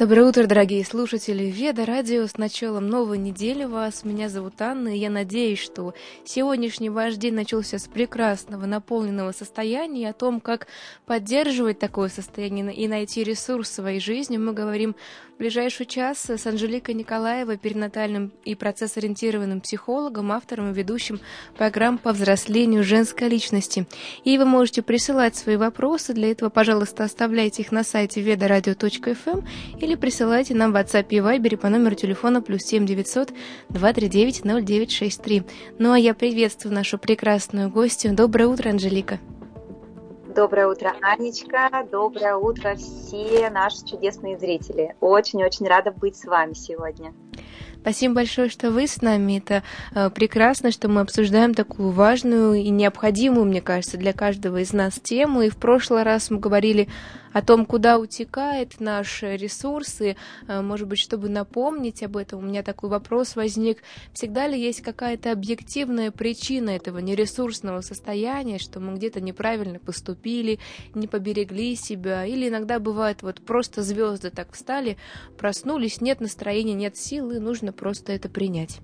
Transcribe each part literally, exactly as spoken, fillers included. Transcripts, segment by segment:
Доброе утро, дорогие слушатели Веда Радио. С началом новой недели вас. Меня зовут Анна, и я надеюсь, что сегодняшний ваш день начался с прекрасного, наполненного состояния. О том, как поддерживать такое состояние и найти ресурс в своей жизни, мы говорим в ближайший час с Анжеликой Николаевой, перинатальным и процесс-ориентированным психологом, автором и ведущим программ по взрослению женской личности. И вы можете присылать свои вопросы. Для этого, пожалуйста, оставляйте их на сайте веда радио точка эф эм или присылайте нам в WhatsApp и Viber по номеру телефона плюс семь девятьсот два три девять ноль девять шесть три. Ну а я приветствую нашу прекрасную гостью. Доброе утро, Анжелика. Доброе утро, Анечка. Доброе утро, все наши чудесные зрители. Очень-очень рада быть с вами сегодня. Спасибо большое, что вы с нами. Это э, прекрасно, что мы обсуждаем такую важную и необходимую, мне кажется, для каждого из нас тему. И в прошлый раз мы говорили о том, куда утекают наши ресурсы. Э, может быть, чтобы напомнить об этом, у меня такой вопрос возник. Всегда ли есть какая-то объективная причина этого нересурсного состояния, что мы где-то неправильно поступили, не поберегли себя? Или иногда бывает, вот просто звезды так встали, проснулись, нет настроения, нет силы, нужно просто это принять.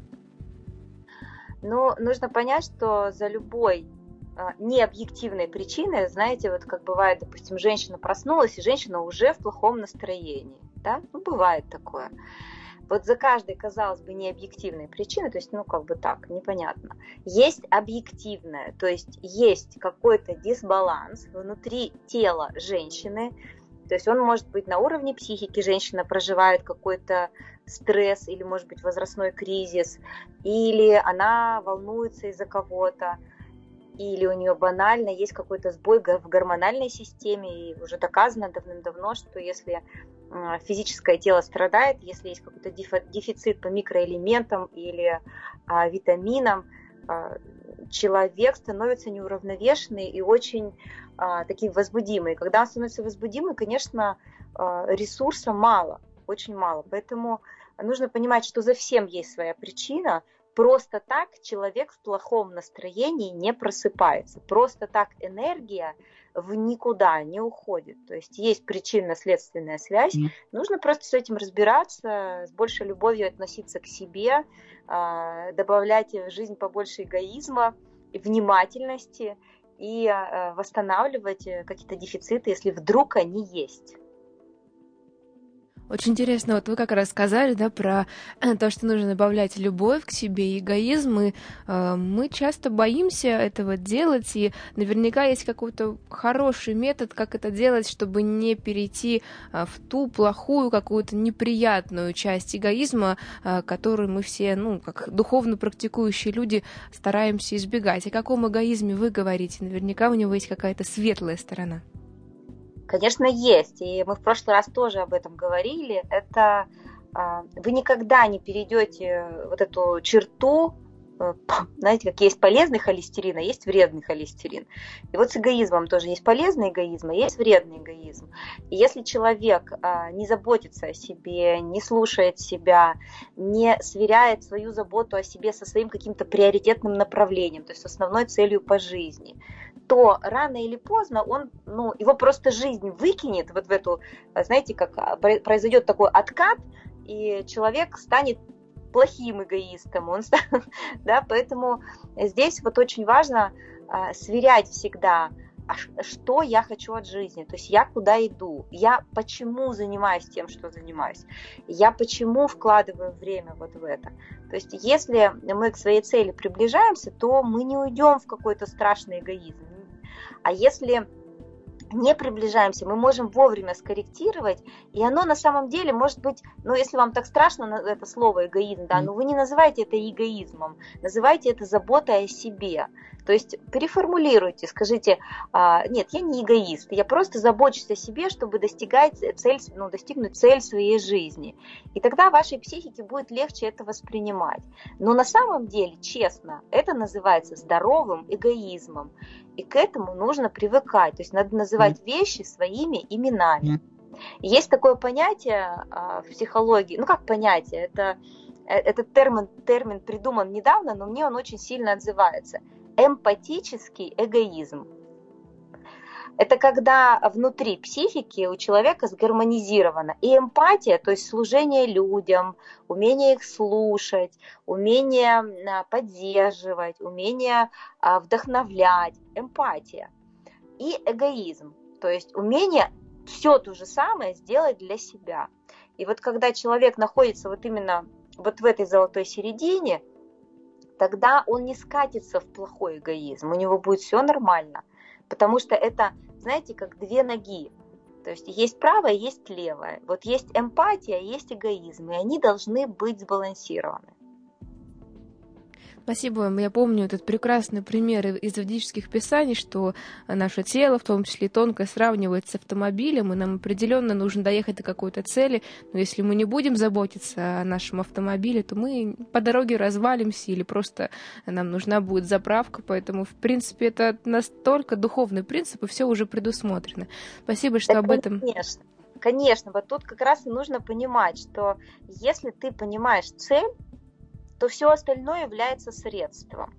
Ну, нужно понять, что за любой а, необъективной причиной, знаете, вот как бывает, допустим, женщина проснулась, и женщина уже в плохом настроении, да, ну, бывает такое. Вот за каждой, казалось бы, необъективной причиной, то есть, ну, как бы так, непонятно, есть объективная, то есть есть какой-то дисбаланс внутри тела женщины. То есть он может быть на уровне психики, женщина проживает какой-то стресс или, может быть, возрастной кризис, или она волнуется из-за кого-то, или у нее банально есть какой-то сбой в гормональной системе, и уже доказано давным-давно, что если физическое тело страдает, если есть какой-то дефицит по микроэлементам или витаминам, человек становится неуравновешенный и очень а, таким возбудимый. Когда он становится возбудимый, конечно, а, ресурса мало, очень мало. Поэтому нужно понимать, что за всем есть своя причина. Просто так человек в плохом настроении не просыпается. Просто так энергия в никуда не уходит. То есть есть причинно-следственная связь. Mm. Нужно просто с этим разбираться, с большей любовью относиться к себе, добавлять в жизнь побольше эгоизма, внимательности и восстанавливать какие-то дефициты, если вдруг они есть. Очень интересно, вот вы как раз сказали, да, про то, что нужно добавлять любовь к себе и эгоизм, и э, мы часто боимся этого делать, и наверняка есть какой-то хороший метод, как это делать, чтобы не перейти э, в ту плохую, какую-то неприятную часть эгоизма, э, которую мы все, ну, как духовно практикующие люди, стараемся избегать. О каком эгоизме вы говорите? Наверняка у него есть какая-то светлая сторона. Конечно, есть, и мы в прошлый раз тоже об этом говорили. Это вы никогда не перейдете вот эту черту, знаете, как есть полезный холестерин, а есть вредный холестерин. И вот с эгоизмом тоже есть полезный эгоизм, а есть вредный эгоизм. И если человек не заботится о себе, не слушает себя, не сверяет свою заботу о себе со своим каким-то приоритетным направлением, то есть основной целью по жизни, то рано или поздно он, ну, его просто жизнь выкинет вот в эту, знаете, как произойдет такой откат, и человек станет плохим эгоистом, он станет, да, поэтому здесь вот очень важно а, сверять всегда, а что я хочу от жизни, то есть я куда иду, я почему занимаюсь тем, что занимаюсь, я почему вкладываю время вот в это. То есть если мы к своей цели приближаемся, то мы не уйдем в какой-то страшный эгоизм. А если не приближаемся, мы можем вовремя скорректировать, и оно на самом деле может быть, ну, если вам так страшно это слово эгоизм, да, но вы не называйте это эгоизмом, называйте это заботой о себе. То есть переформулируйте, скажите, а, нет, я не эгоист, я просто забочусь о себе, чтобы достигать цель, ну, достигнуть цель своей жизни. И тогда вашей психике будет легче это воспринимать. Но на самом деле, честно, это называется здоровым эгоизмом. И к этому нужно привыкать. То есть надо называть вещи своими именами. Есть такое понятие в психологии, ну как понятие, это, этот термин, термин придуман недавно, но мне он очень сильно отзывается. Эмпатический эгоизм. Это когда внутри психики у человека сгармонизировано и эмпатия, то есть служение людям, умение их слушать, умение поддерживать, умение вдохновлять, эмпатия. И эгоизм, то есть умение все то же самое сделать для себя. И вот когда человек находится вот именно вот в этой золотой середине, тогда он не скатится в плохой эгоизм, у него будет все нормально. Потому что это, знаете, как две ноги. То есть есть правая, есть левая. Вот есть эмпатия, есть эгоизм, и они должны быть сбалансированы. Спасибо вам. Я помню этот прекрасный пример из ведических писаний, что наше тело, в том числе тонкое, сравнивается с автомобилем, и нам определенно нужно доехать до какой-то цели. Но если мы не будем заботиться о нашем автомобиле, то мы по дороге развалимся или просто нам нужна будет заправка. Поэтому, в принципе, это настолько духовный принцип, и все уже предусмотрено. Спасибо, что это, об этом... Конечно, конечно. Вот тут как раз и нужно понимать, что если ты понимаешь цель, то все остальное является средством.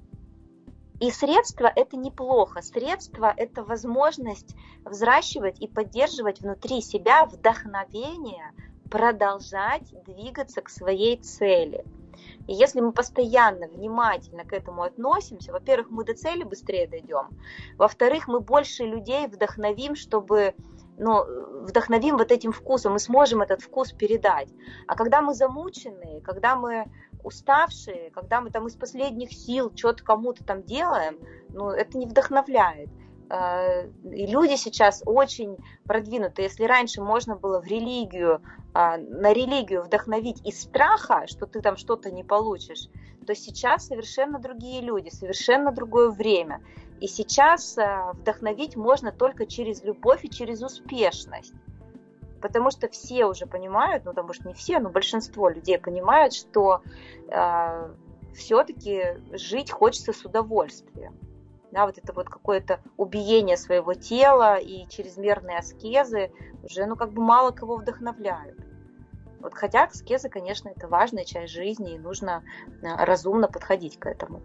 И средство – это неплохо. Средство – это возможность взращивать и поддерживать внутри себя вдохновение, продолжать двигаться к своей цели. И если мы постоянно, внимательно к этому относимся, во-первых, мы до цели быстрее дойдем, во-вторых, мы больше людей вдохновим, чтобы... но вдохновим вот этим вкусом, мы сможем этот вкус передать. А когда мы замученные, когда мы уставшие, когда мы там из последних сил что-то кому-то там делаем, ну, это не вдохновляет. И люди сейчас очень продвинуты. Если раньше можно было в религию, на религию вдохновить из страха, что ты там что-то не получишь, то сейчас совершенно другие люди, совершенно другое время. И сейчас вдохновить можно только через любовь и через успешность. Потому что все уже понимают, ну, потому что не все, но большинство людей понимают, что э, все-таки жить хочется с удовольствием. Да, вот это вот какое-то убиение своего тела и чрезмерные аскезы уже, ну, как бы мало кого вдохновляют. Вот, хотя аскезы, конечно, это важная часть жизни, и нужно разумно подходить к этому.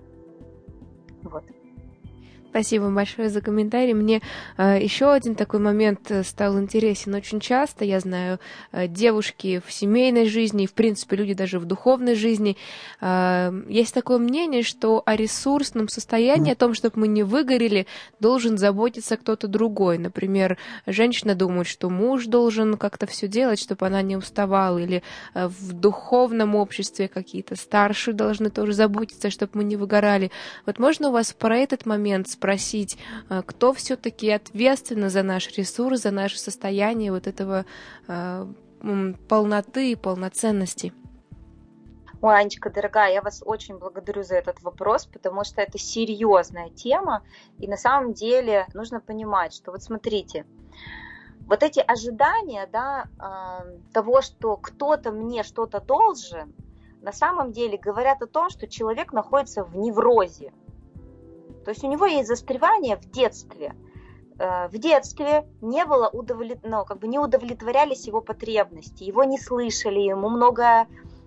Вот. Спасибо большое за комментарий. Мне э, еще один такой момент стал интересен. Очень часто, я знаю, э, девушки в семейной жизни, в принципе, люди даже в духовной жизни, э, есть такое мнение, что о ресурсном состоянии, о том, чтобы мы не выгорели, должен заботиться кто-то другой. Например, женщина думает, что муж должен как-то все делать, чтобы она не уставала, или э, в духовном обществе какие-то старшие должны тоже заботиться, чтобы мы не выгорали. Вот можно у вас про этот момент спросить, кто все-таки ответственен за наш ресурс, за наше состояние вот этого э, полноты и полноценности? Ой, Анечка, дорогая, я вас очень благодарю за этот вопрос, потому что это серьезная тема, и на самом деле нужно понимать, что вот смотрите, вот эти ожидания, да, э, того, что кто-то мне что-то должен, на самом деле говорят о том, что человек находится в неврозе. То есть у него есть застревание в детстве. В детстве не было удовлет... ну, как бы не удовлетворялись его потребности, его не слышали, ему много,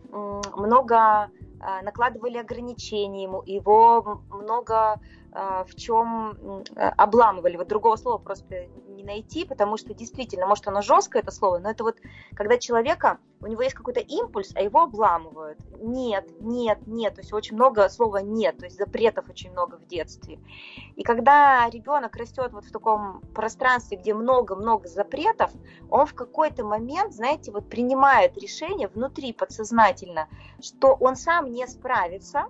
много накладывали ограничений, ему, его много в чем обламывали. Вот другого слова просто не найти, потому что действительно, может, оно жесткое, это слово, но это вот когда человека, у него есть какой-то импульс, а его обламывают. Нет, нет, нет, то есть очень много слова нет, то есть запретов очень много в детстве. И когда ребенок растет вот в таком пространстве, где много-много запретов, он в какой-то момент, знаете, вот принимает решение внутри подсознательно, что он сам не справится,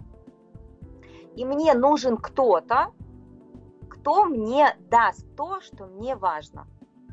и мне нужен кто-то, кто мне даст то, что мне важно.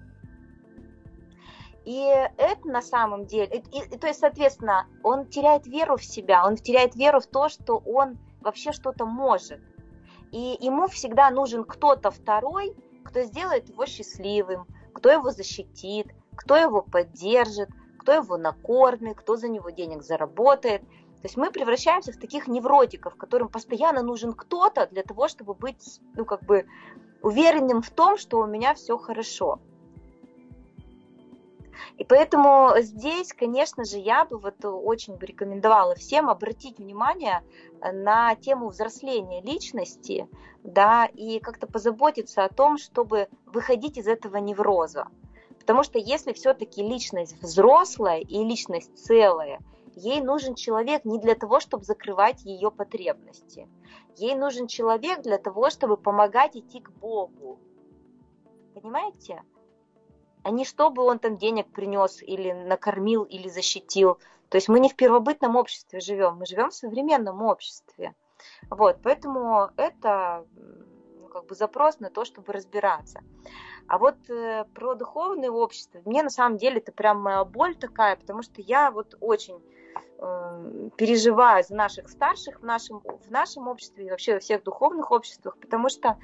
И это на самом деле, и, и, то есть, соответственно, он теряет веру в себя, он теряет веру в то, что он вообще что-то может. И ему всегда нужен кто-то второй, кто сделает его счастливым, кто его защитит, кто его поддержит, кто его накормит, кто за него денег заработает. То есть мы превращаемся в таких невротиков, которым постоянно нужен кто-то для того, чтобы быть, ну, как бы уверенным в том, что у меня все хорошо. И поэтому здесь, конечно же, я бы вот очень бы рекомендовала всем обратить внимание на тему взросления личности, да, и как-то позаботиться о том, чтобы выходить из этого невроза. Потому что если все-таки личность взрослая и личность целая, ей нужен человек не для того, чтобы закрывать ее потребности. Ей нужен человек для того, чтобы помогать идти к Богу. Понимаете? А не чтобы он там денег принес или накормил, или защитил. То есть мы не в первобытном обществе живем, мы живем в современном обществе. Вот, поэтому это ну, как бы запрос на то, чтобы разбираться. А вот э, про духовное общество, мне на самом деле это прям моя боль такая, потому что я вот очень э, переживаю за наших старших в нашем, в нашем обществе и вообще во всех духовных обществах, потому что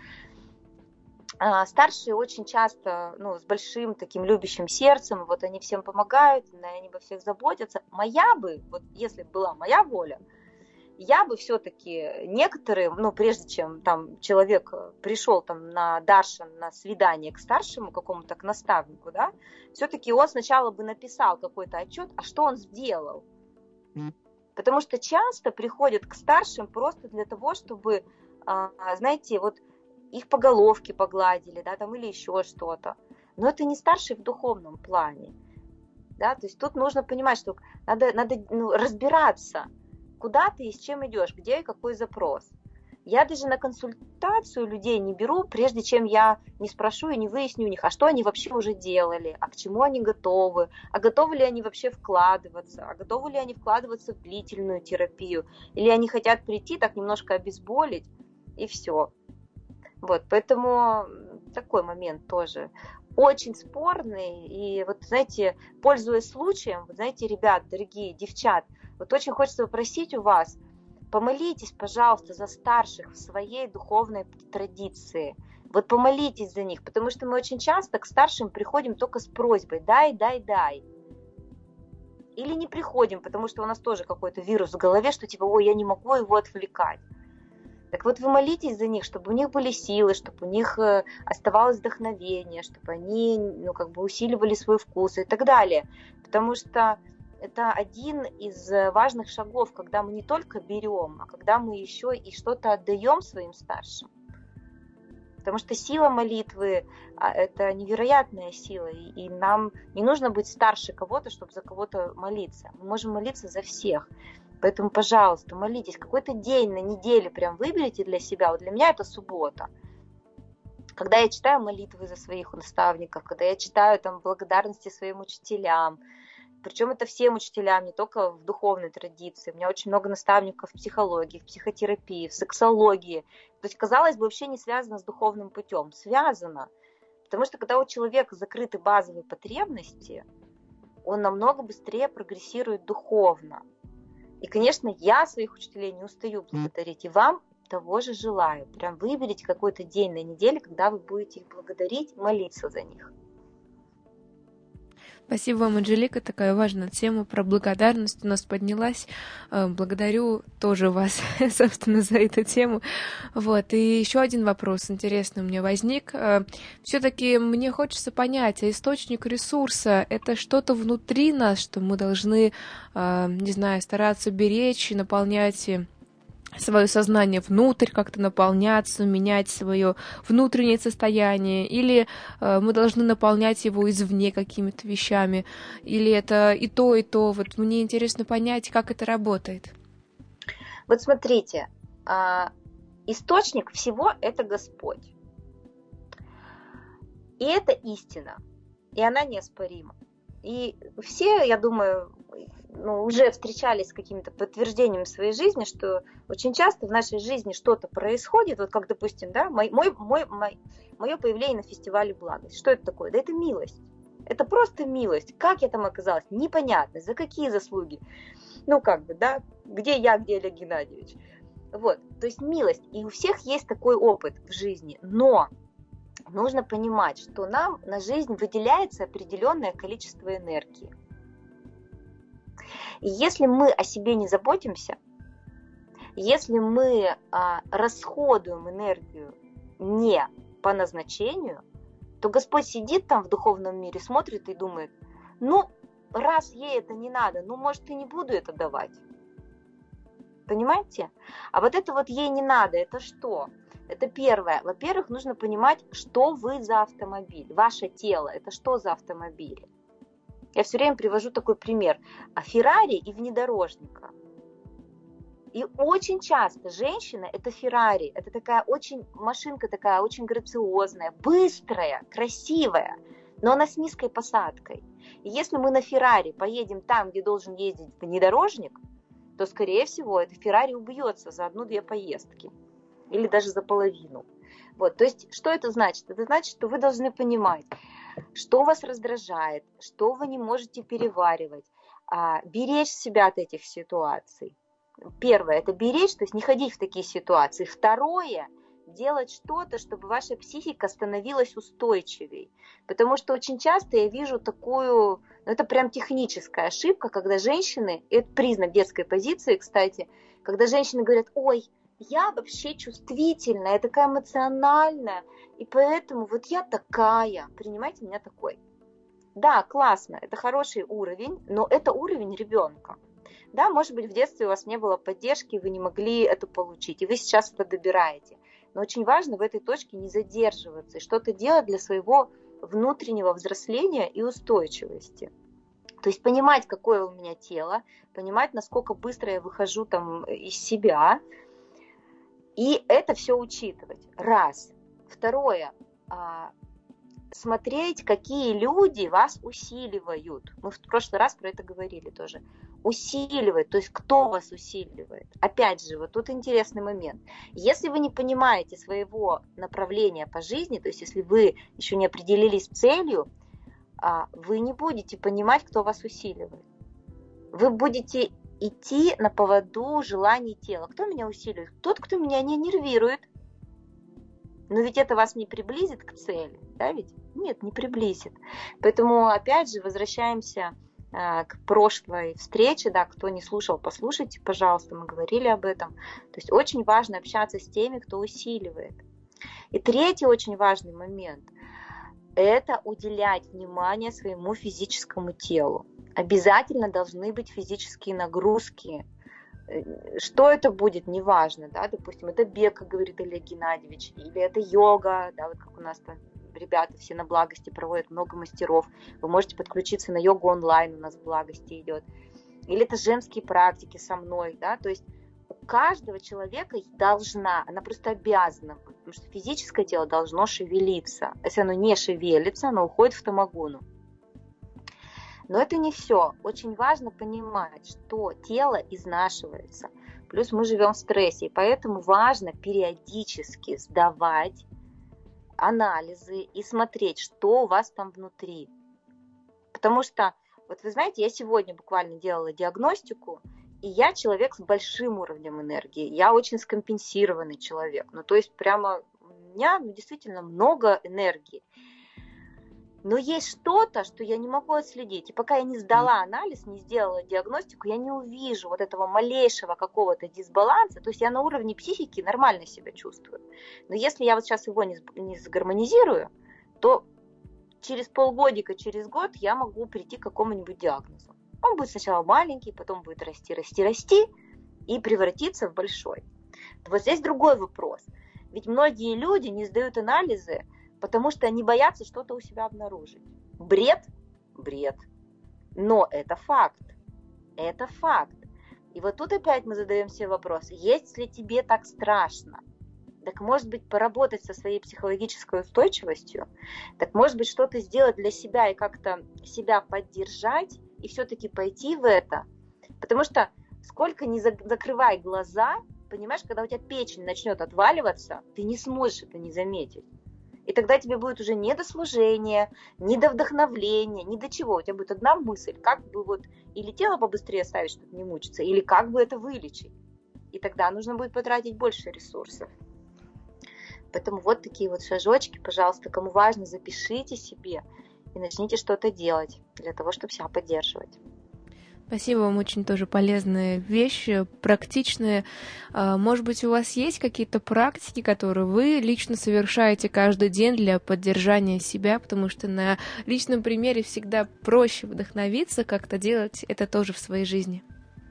э, старшие очень часто, ну, с большим таким любящим сердцем, вот они всем помогают, они обо всех заботятся. Моя бы, вот если бы была моя воля, я бы все-таки некоторые, ну, прежде чем там человек пришел там на даршан, на свидание к старшему какому-то, к наставнику, да, все-таки он сначала бы написал какой-то отчет, а что он сделал. Потому что часто приходят к старшим просто для того, чтобы, знаете, вот их по головке погладили, да, там или еще что-то. Но это не старший в духовном плане, да, то есть тут нужно понимать, что надо, надо ну, разбираться, куда ты и с чем идешь, где и какой запрос. Я даже на консультацию людей не беру, прежде чем я не спрошу и не выясню у них, а что они вообще уже делали, а к чему они готовы, а готовы ли они вообще вкладываться, а готовы ли они вкладываться в длительную терапию, или они хотят прийти, так немножко обезболить, и все. Вот, поэтому такой момент тоже очень спорный, и вот, знаете, пользуясь случаем, вот, знаете, ребят, дорогие девчат, вот очень хочется попросить у вас, помолитесь, пожалуйста, за старших в своей духовной традиции. Вот помолитесь за них, потому что мы очень часто к старшим приходим только с просьбой «дай, дай, дай». Или не приходим, потому что у нас тоже какой-то вирус в голове, что типа «ой, я не могу его отвлекать». Так вот вы молитесь за них, чтобы у них были силы, чтобы у них оставалось вдохновение, чтобы они ну, как бы усиливали свой вкус и так далее. Потому что это один из важных шагов, когда мы не только берем, а когда мы еще и что-то отдаем своим старшим. Потому что сила молитвы – это невероятная сила, и нам не нужно быть старше кого-то, чтобы за кого-то молиться. Мы можем молиться за всех. Поэтому, пожалуйста, молитесь. Какой-то день на неделе прям выберите для себя. Вот для меня это суббота. Когда я читаю молитвы за своих наставников, когда я читаю там благодарности своим учителям, причем это всем учителям, не только в духовной традиции. У меня очень много наставников в психологии, в психотерапии, в сексологии. То есть, казалось бы, вообще не связано с духовным путем. Связано. Потому что когда у человека закрыты базовые потребности, он намного быстрее прогрессирует духовно. И, конечно, я своих учителей не устаю благодарить. И вам того же желаю. Прям выберите какой-то день на неделе, когда вы будете их благодарить, молиться за них. Спасибо вам, Анжелика. Такая важная тема про благодарность у нас поднялась. Благодарю тоже вас, собственно, за эту тему. Вот. И еще один вопрос интересный у меня возник. Все-таки мне хочется понять, а источник ресурса — это что-то внутри нас, что мы должны, не знаю, стараться беречь и наполнять свое сознание внутрь, как-то наполняться, менять свое внутреннее состояние, или э, мы должны наполнять его извне какими-то вещами, или это и то, и то. Вот мне интересно понять, как это работает. Вот смотрите, э, источник всего — это Господь. И это истина, и она неоспорима. И все, я думаю, ну, уже встречались с какими-то подтверждениями в своей жизни, что очень часто в нашей жизни что-то происходит, вот как, допустим, да, мой, мой, мой, мой, мое появление на фестивале «Благость». Что это такое? Да это милость. Это просто милость. Как я там оказалась? Непонятно. За какие заслуги? Ну, как бы, да, где я, где Олег Геннадьевич? Вот, то есть милость. И у всех есть такой опыт в жизни, но нужно понимать, что нам на жизнь выделяется определенное количество энергии. И если мы о себе не заботимся, если мы а, расходуем энергию не по назначению, то Господь сидит там в духовном мире, смотрит и думает, Ну, раз ей это не надо, ну, может, и не буду это давать. Понимаете? А вот это вот ей не надо, это что? Это первое. Во-первых, нужно понимать, что вы за автомобиль. Ваше тело, это что за автомобиль? Я все время привожу такой пример. А Феррари и внедорожника. И очень часто женщина – это Феррари. Это такая очень, машинка такая очень грациозная, быстрая, красивая, но она с низкой посадкой. И если мы на Феррари поедем там, где должен ездить внедорожник, то, скорее всего, это Феррари убьется за одну-две поездки. Или даже за половину. Вот, то есть, что это значит? Это значит, что вы должны понимать, что вас раздражает, что вы не можете переваривать, а, беречь себя от этих ситуаций. Первое – это беречь, то есть не ходить в такие ситуации. Второе – делать что-то, чтобы ваша психика становилась устойчивей. Потому что очень часто я вижу такую, ну это прям техническая ошибка, когда женщины, это признак детской позиции, кстати, когда женщины говорят: ой, я вообще чувствительная, я такая эмоциональная, и поэтому вот я такая, принимайте меня такой. Да, классно, это хороший уровень, но это уровень ребенка. Да, может быть, в детстве у вас не было поддержки, вы не могли это получить, и вы сейчас это добираете. Но очень важно в этой точке не задерживаться и что-то делать для своего внутреннего взросления и устойчивости. То есть понимать, какое у меня тело, понимать, насколько быстро я выхожу там из себя, и это все учитывать. Раз. Второе. Смотреть, какие люди вас усиливают. Мы в прошлый раз про это говорили тоже. Усиливает, то есть кто вас усиливает. Опять же, вот тут интересный момент. Если вы не понимаете своего направления по жизни, то есть если вы еще не определились с целью, вы не будете понимать, кто вас усиливает. Вы будете идти на поводу желаний тела. Кто меня усиливает? Тот, кто меня не нервирует. Но ведь это вас не приблизит к цели, да ведь? Нет, не приблизит. Поэтому, опять же, возвращаемся э, к прошлой встрече, да, кто не слушал, послушайте, пожалуйста, мы говорили об этом. То есть очень важно общаться с теми, кто усиливает. И третий очень важный момент – это уделять внимание своему физическому телу. Обязательно должны быть физические нагрузки. Что это будет, неважно, да, допустим, это бег, как говорит Олег Геннадьевич, или это йога, да, вот как у нас там ребята все на Благости проводят, много мастеров, вы можете подключиться на йогу онлайн, у нас в Благости идет, или это женские практики со мной, да, то есть у каждого человека должна, она просто обязана, потому что физическое тело должно шевелиться, если оно не шевелится, оно уходит в тамагуну. Но это не все. Очень важно понимать, что тело изнашивается. Плюс мы живем в стрессе, и поэтому важно периодически сдавать анализы и смотреть, что у вас там внутри. Потому что, вот вы знаете, я сегодня буквально делала диагностику, и я человек с большим уровнем энергии. Я очень скомпенсированный человек. Ну, то есть прямо у меня ну, действительно много энергии. Но есть что-то, что я не могу отследить. И пока я не сдала анализ, не сделала диагностику, я не увижу вот этого малейшего какого-то дисбаланса. То есть я на уровне психики нормально себя чувствую. Но если я вот сейчас его не, не сгармонизирую, то через полгодика, через год я могу прийти к какому-нибудь диагнозу. Он будет сначала маленький, потом будет расти, расти, расти и превратиться в большой. Вот здесь другой вопрос. Ведь многие люди не сдают анализы, потому что они боятся что-то у себя обнаружить. Бред? Бред. Но это факт. Это факт. И вот тут опять мы задаем себе вопрос, если тебе так страшно, так может быть поработать со своей психологической устойчивостью, так может быть что-то сделать для себя и как-то себя поддержать и все-таки пойти в это. Потому что сколько ни закрывай глаза, понимаешь, когда у тебя печень начнет отваливаться, ты не сможешь это не заметить. И тогда тебе будет уже не до служения, не до вдохновления, ни до чего. У тебя будет одна мысль, как бы вот или тело побыстрее оставить, чтобы не мучиться, или как бы это вылечить. И тогда нужно будет потратить больше ресурсов. Поэтому вот такие вот шажочки, пожалуйста, кому важно, запишите себе и начните что-то делать для того, чтобы себя поддерживать. Спасибо, вам очень тоже полезные вещи, практичные. Может быть, у вас есть какие-то практики, которые вы лично совершаете каждый день для поддержания себя, потому что на личном примере всегда проще вдохновиться, как-то делать это тоже в своей жизни.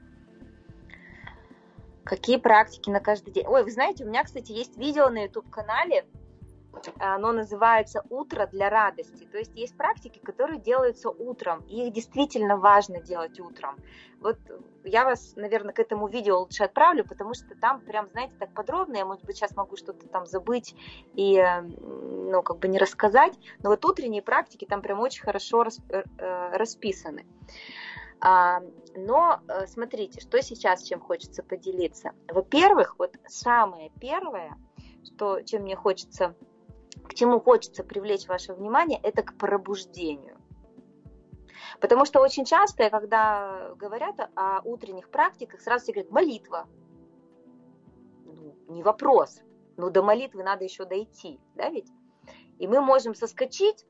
Какие практики на каждый день? Ой, вы знаете, у меня, кстати, есть видео на ютуб-канале, оно называется «Утро для радости». То есть есть практики, которые делаются утром, и их действительно важно делать утром. Вот я вас, наверное, к этому видео лучше отправлю, потому что там прям, знаете, так подробно, я, может быть, сейчас могу что-то там забыть и, ну, как бы не рассказать, но вот утренние практики там прям очень хорошо расписаны. Но смотрите, что сейчас, чем хочется поделиться. Во-первых, вот самое первое, что, чем мне хочется, к чему хочется привлечь ваше внимание, это к пробуждению. Потому что очень часто, когда говорят о утренних практиках, сразу все говорят: молитва. Ну, не вопрос, но до молитвы надо еще дойти, да ведь? И мы можем соскочить,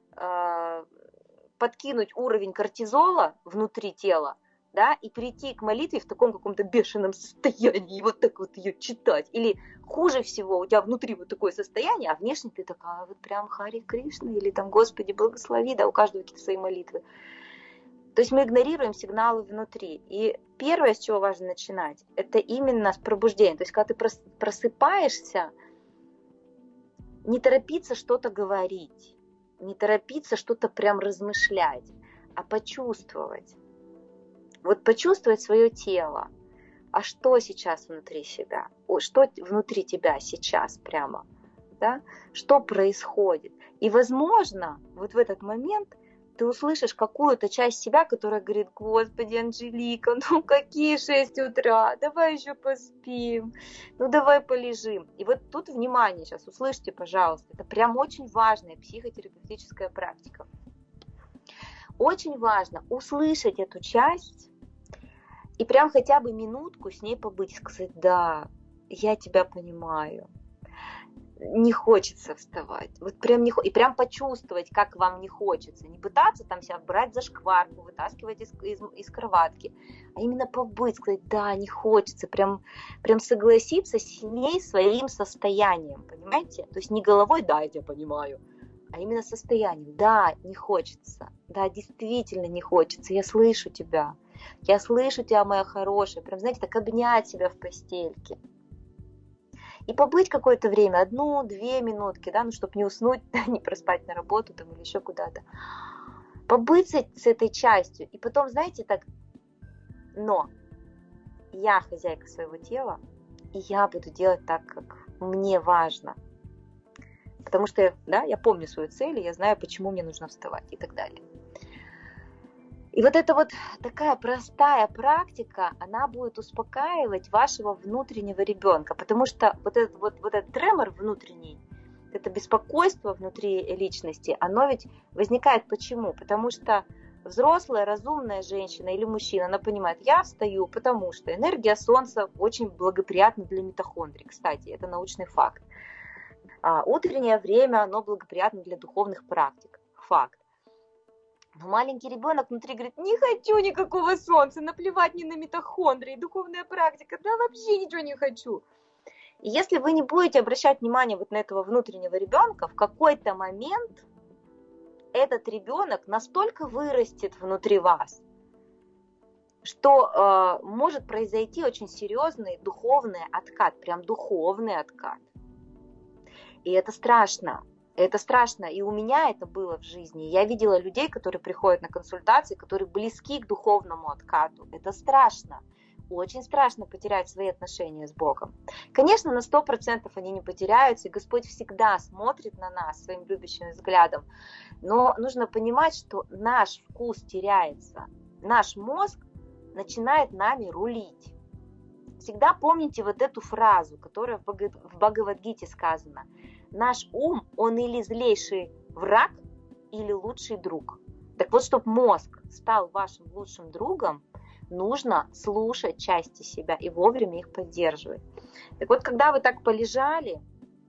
подкинуть уровень кортизола внутри тела, да, и прийти к молитве в таком каком-то бешеном состоянии, и вот так вот ее читать. Или хуже всего, у тебя внутри вот такое состояние, а внешне ты такая вот прям Хари Кришна, или там Господи благослови, да, у каждого какие-то свои молитвы. То есть мы игнорируем сигналы внутри. И первое, с чего важно начинать, это именно с пробуждения. То есть когда ты просыпаешься, не торопиться что-то говорить, не торопиться что-то прям размышлять, а почувствовать. Вот почувствовать свое тело. А что сейчас внутри себя? Что внутри тебя сейчас прямо? Да? Что происходит? И, возможно, вот в этот момент ты услышишь какую-то часть себя, которая говорит: Господи, Анжелика, ну какие шесть утра? Давай еще поспим. Ну давай полежим. И вот тут внимание сейчас, услышьте, пожалуйста. Это прям очень важная психотерапевтическая практика. Очень важно услышать эту часть и прям хотя бы минутку с ней побыть, сказать: да, я тебя понимаю, не хочется вставать, вот прям не, и прям почувствовать, как вам не хочется, не пытаться там себя брать за шкварку, вытаскивать из, из, из кроватки, а именно побыть, сказать: да, не хочется, прям, прям согласиться с ней своим состоянием, понимаете, то есть не головой: да, я тебя понимаю, а именно состоянием: да, не хочется, да, действительно не хочется, я слышу тебя, я слышу тебя, моя хорошая, прям, знаете, так обнять себя в постельке. И побыть какое-то время, одну-две минутки, да, ну, чтобы не уснуть, не проспать на работу там или еще куда-то. Побыть с этой частью. И потом, знаете, так, но я хозяйка своего тела, и я буду делать так, как мне важно. Потому что, да, я помню свою цель, и я знаю, почему мне нужно вставать и так далее. И вот эта вот такая простая практика, она будет успокаивать вашего внутреннего ребенка, потому что вот этот, вот, вот этот тремор внутренний, это беспокойство внутри личности, оно ведь возникает почему? Потому что взрослая, разумная женщина или мужчина, она понимает: я встаю, потому что энергия Солнца очень благоприятна для митохондрий. Кстати, это научный факт. А утреннее время, оно благоприятно для духовных практик. Факт. Но маленький ребенок внутри говорит: не хочу никакого солнца, наплевать мне на митохондрии, духовная практика, да вообще ничего не хочу. И если вы не будете обращать внимание вот на этого внутреннего ребенка, в какой-то момент этот ребенок настолько вырастет внутри вас, что э, может произойти очень серьезный духовный откат, прям духовный откат. И это страшно. Это страшно, и у меня это было в жизни. Я видела людей, которые приходят на консультации, которые близки к духовному откату. Это страшно. Очень страшно потерять свои отношения с Богом. Конечно, на сто процентов они не потеряются, и Господь всегда смотрит на нас своим любящим взглядом. Но нужно понимать, что наш вкус теряется. Наш мозг начинает нами рулить. Всегда помните вот эту фразу, которая в Бхагавад-гите сказана. Наш ум, он или злейший враг, или лучший друг. Так вот, чтобы мозг стал вашим лучшим другом, нужно слушать части себя и вовремя их поддерживать. Так вот, когда вы так полежали,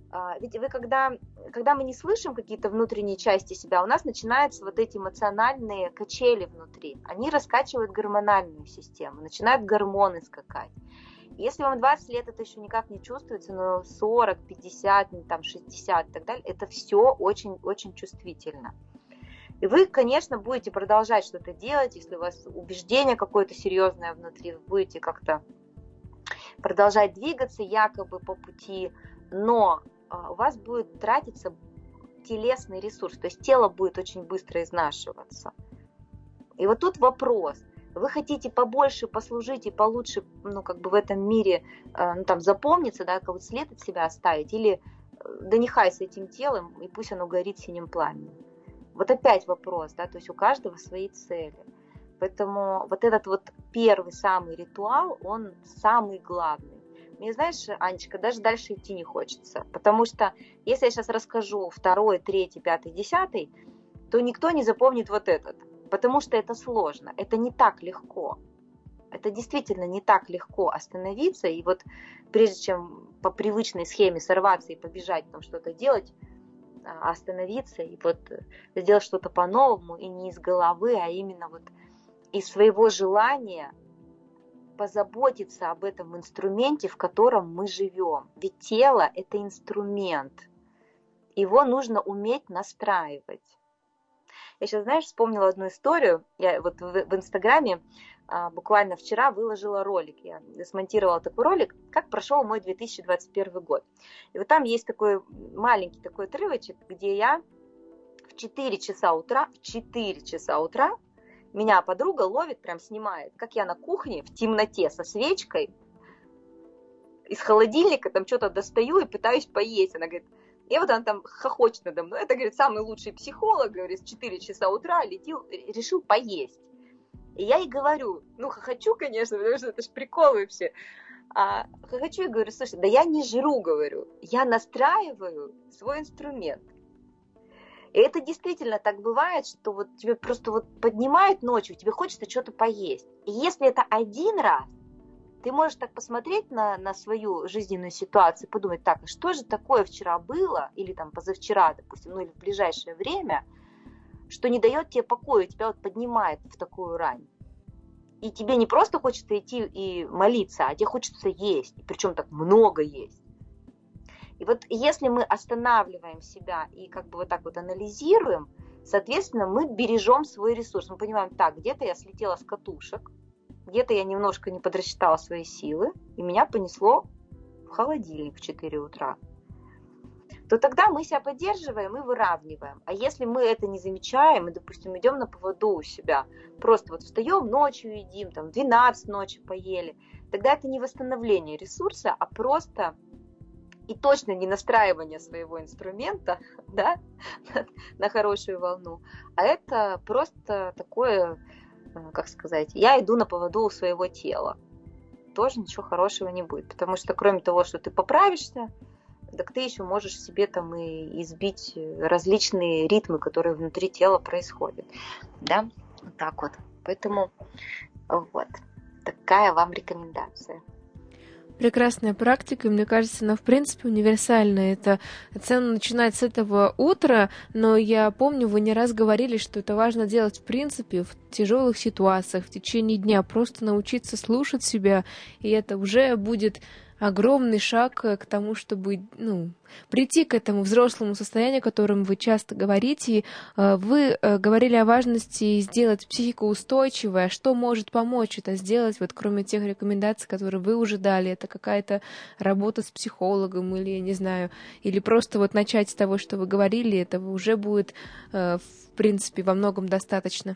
Ведь вы, когда, когда мы не слышим какие-то внутренние части себя, у нас начинаются вот эти эмоциональные качели внутри. Они раскачивают гормональную систему, начинают гормоны скакать. Если вам двадцать лет это еще никак не чувствуется, но сорок, пятьдесят, там шестьдесят и так далее, это все очень-очень чувствительно. И вы, конечно, будете продолжать что-то делать, если у вас убеждение какое-то серьезное внутри, вы будете как-то продолжать двигаться якобы по пути, но у вас будет тратиться телесный ресурс, то есть тело будет очень быстро изнашиваться. И вот тут вопрос. Вы хотите побольше послужить и получше, ну, как бы в этом мире, ну, там, запомниться, да, как след от себя оставить, или да нехай с этим телом, и пусть оно горит синим пламенем. Вот опять вопрос, да, то есть у каждого свои цели. Поэтому вот этот вот первый самый ритуал, он самый главный. Мне, знаешь, Анечка, даже дальше идти не хочется, потому что если я сейчас расскажу второй, третий, пятый, десятый, то никто не запомнит вот этот, потому что это сложно, это не так легко. Это действительно не так легко остановиться, и вот прежде чем по привычной схеме сорваться и побежать там что-то делать, остановиться и вот сделать что-то по-новому, и не из головы, а именно вот из своего желания позаботиться об этом инструменте, в котором мы живем. Ведь тело – это инструмент. Его нужно уметь настраивать. Я сейчас, знаешь, вспомнила одну историю. Я вот в, в Инстаграме а, буквально вчера выложила ролик. Я смонтировала такой ролик, как прошел мой две тысячи двадцать первый год. И вот там есть такой маленький такой отрывочек, где я в четыре часа утра, в четыре часа утра меня подруга ловит, прям снимает, как я на кухне в темноте со свечкой из холодильника там что-то достаю и пытаюсь поесть. Она говорит, и вот она там хохочет надо мной. Это, говорит, самый лучший психолог, говорит, в четыре часа утра летел, решил поесть. И я ей говорю, ну, хохочу, конечно, потому что это ж прикол вообще. А хохочу и говорю, слушай, да я не жру, говорю, я настраиваю свой инструмент. И это действительно так бывает, что вот тебе просто вот поднимает ночью, тебе хочется что-то поесть. И если это один раз, ты можешь так посмотреть на, на свою жизненную ситуацию, подумать, так, а что же такое вчера было, или там позавчера, допустим, ну или в ближайшее время, что не дает тебе покоя, тебя вот поднимает в такую рань. И тебе не просто хочется идти и молиться, а тебе хочется есть, причем так много есть. И вот если мы останавливаем себя и как бы вот так вот анализируем, соответственно, мы бережем свой ресурс. Мы понимаем, так, где-то я слетела с катушек, где-то я немножко не подрасчитала свои силы, и меня понесло в холодильник в четыре утра. То тогда мы себя поддерживаем и выравниваем. А если мы это не замечаем, и, допустим, идем на поводу у себя, просто вот встаем ночью, едим, там, в двенадцать ночи поели, тогда это не восстановление ресурса, а просто... и точно не настраивание своего инструмента, да, на хорошую волну, а это просто такое, как сказать, я иду на поводу у своего тела. Тоже ничего хорошего не будет, потому что кроме того, что ты поправишься, так ты еще можешь себе там и избить различные ритмы, которые внутри тела происходят, да, вот так вот. Поэтому вот такая вам рекомендация. Прекрасная практика, и мне кажется, она в принципе универсальная. Это ценно начинать с этого утра, но я помню, вы не раз говорили, что это важно делать в принципе в тяжелых ситуациях, в течение дня, просто научиться слушать себя, и это уже будет огромный шаг к тому, чтобы, ну, прийти к этому взрослому состоянию, о котором вы часто говорите. Вы говорили о важности сделать психику устойчивой. А что может помочь это сделать, вот кроме тех рекомендаций, которые вы уже дали? Это какая-то работа с психологом или, я не знаю, или просто вот начать с того, что вы говорили, этого уже будет, в принципе, во многом достаточно.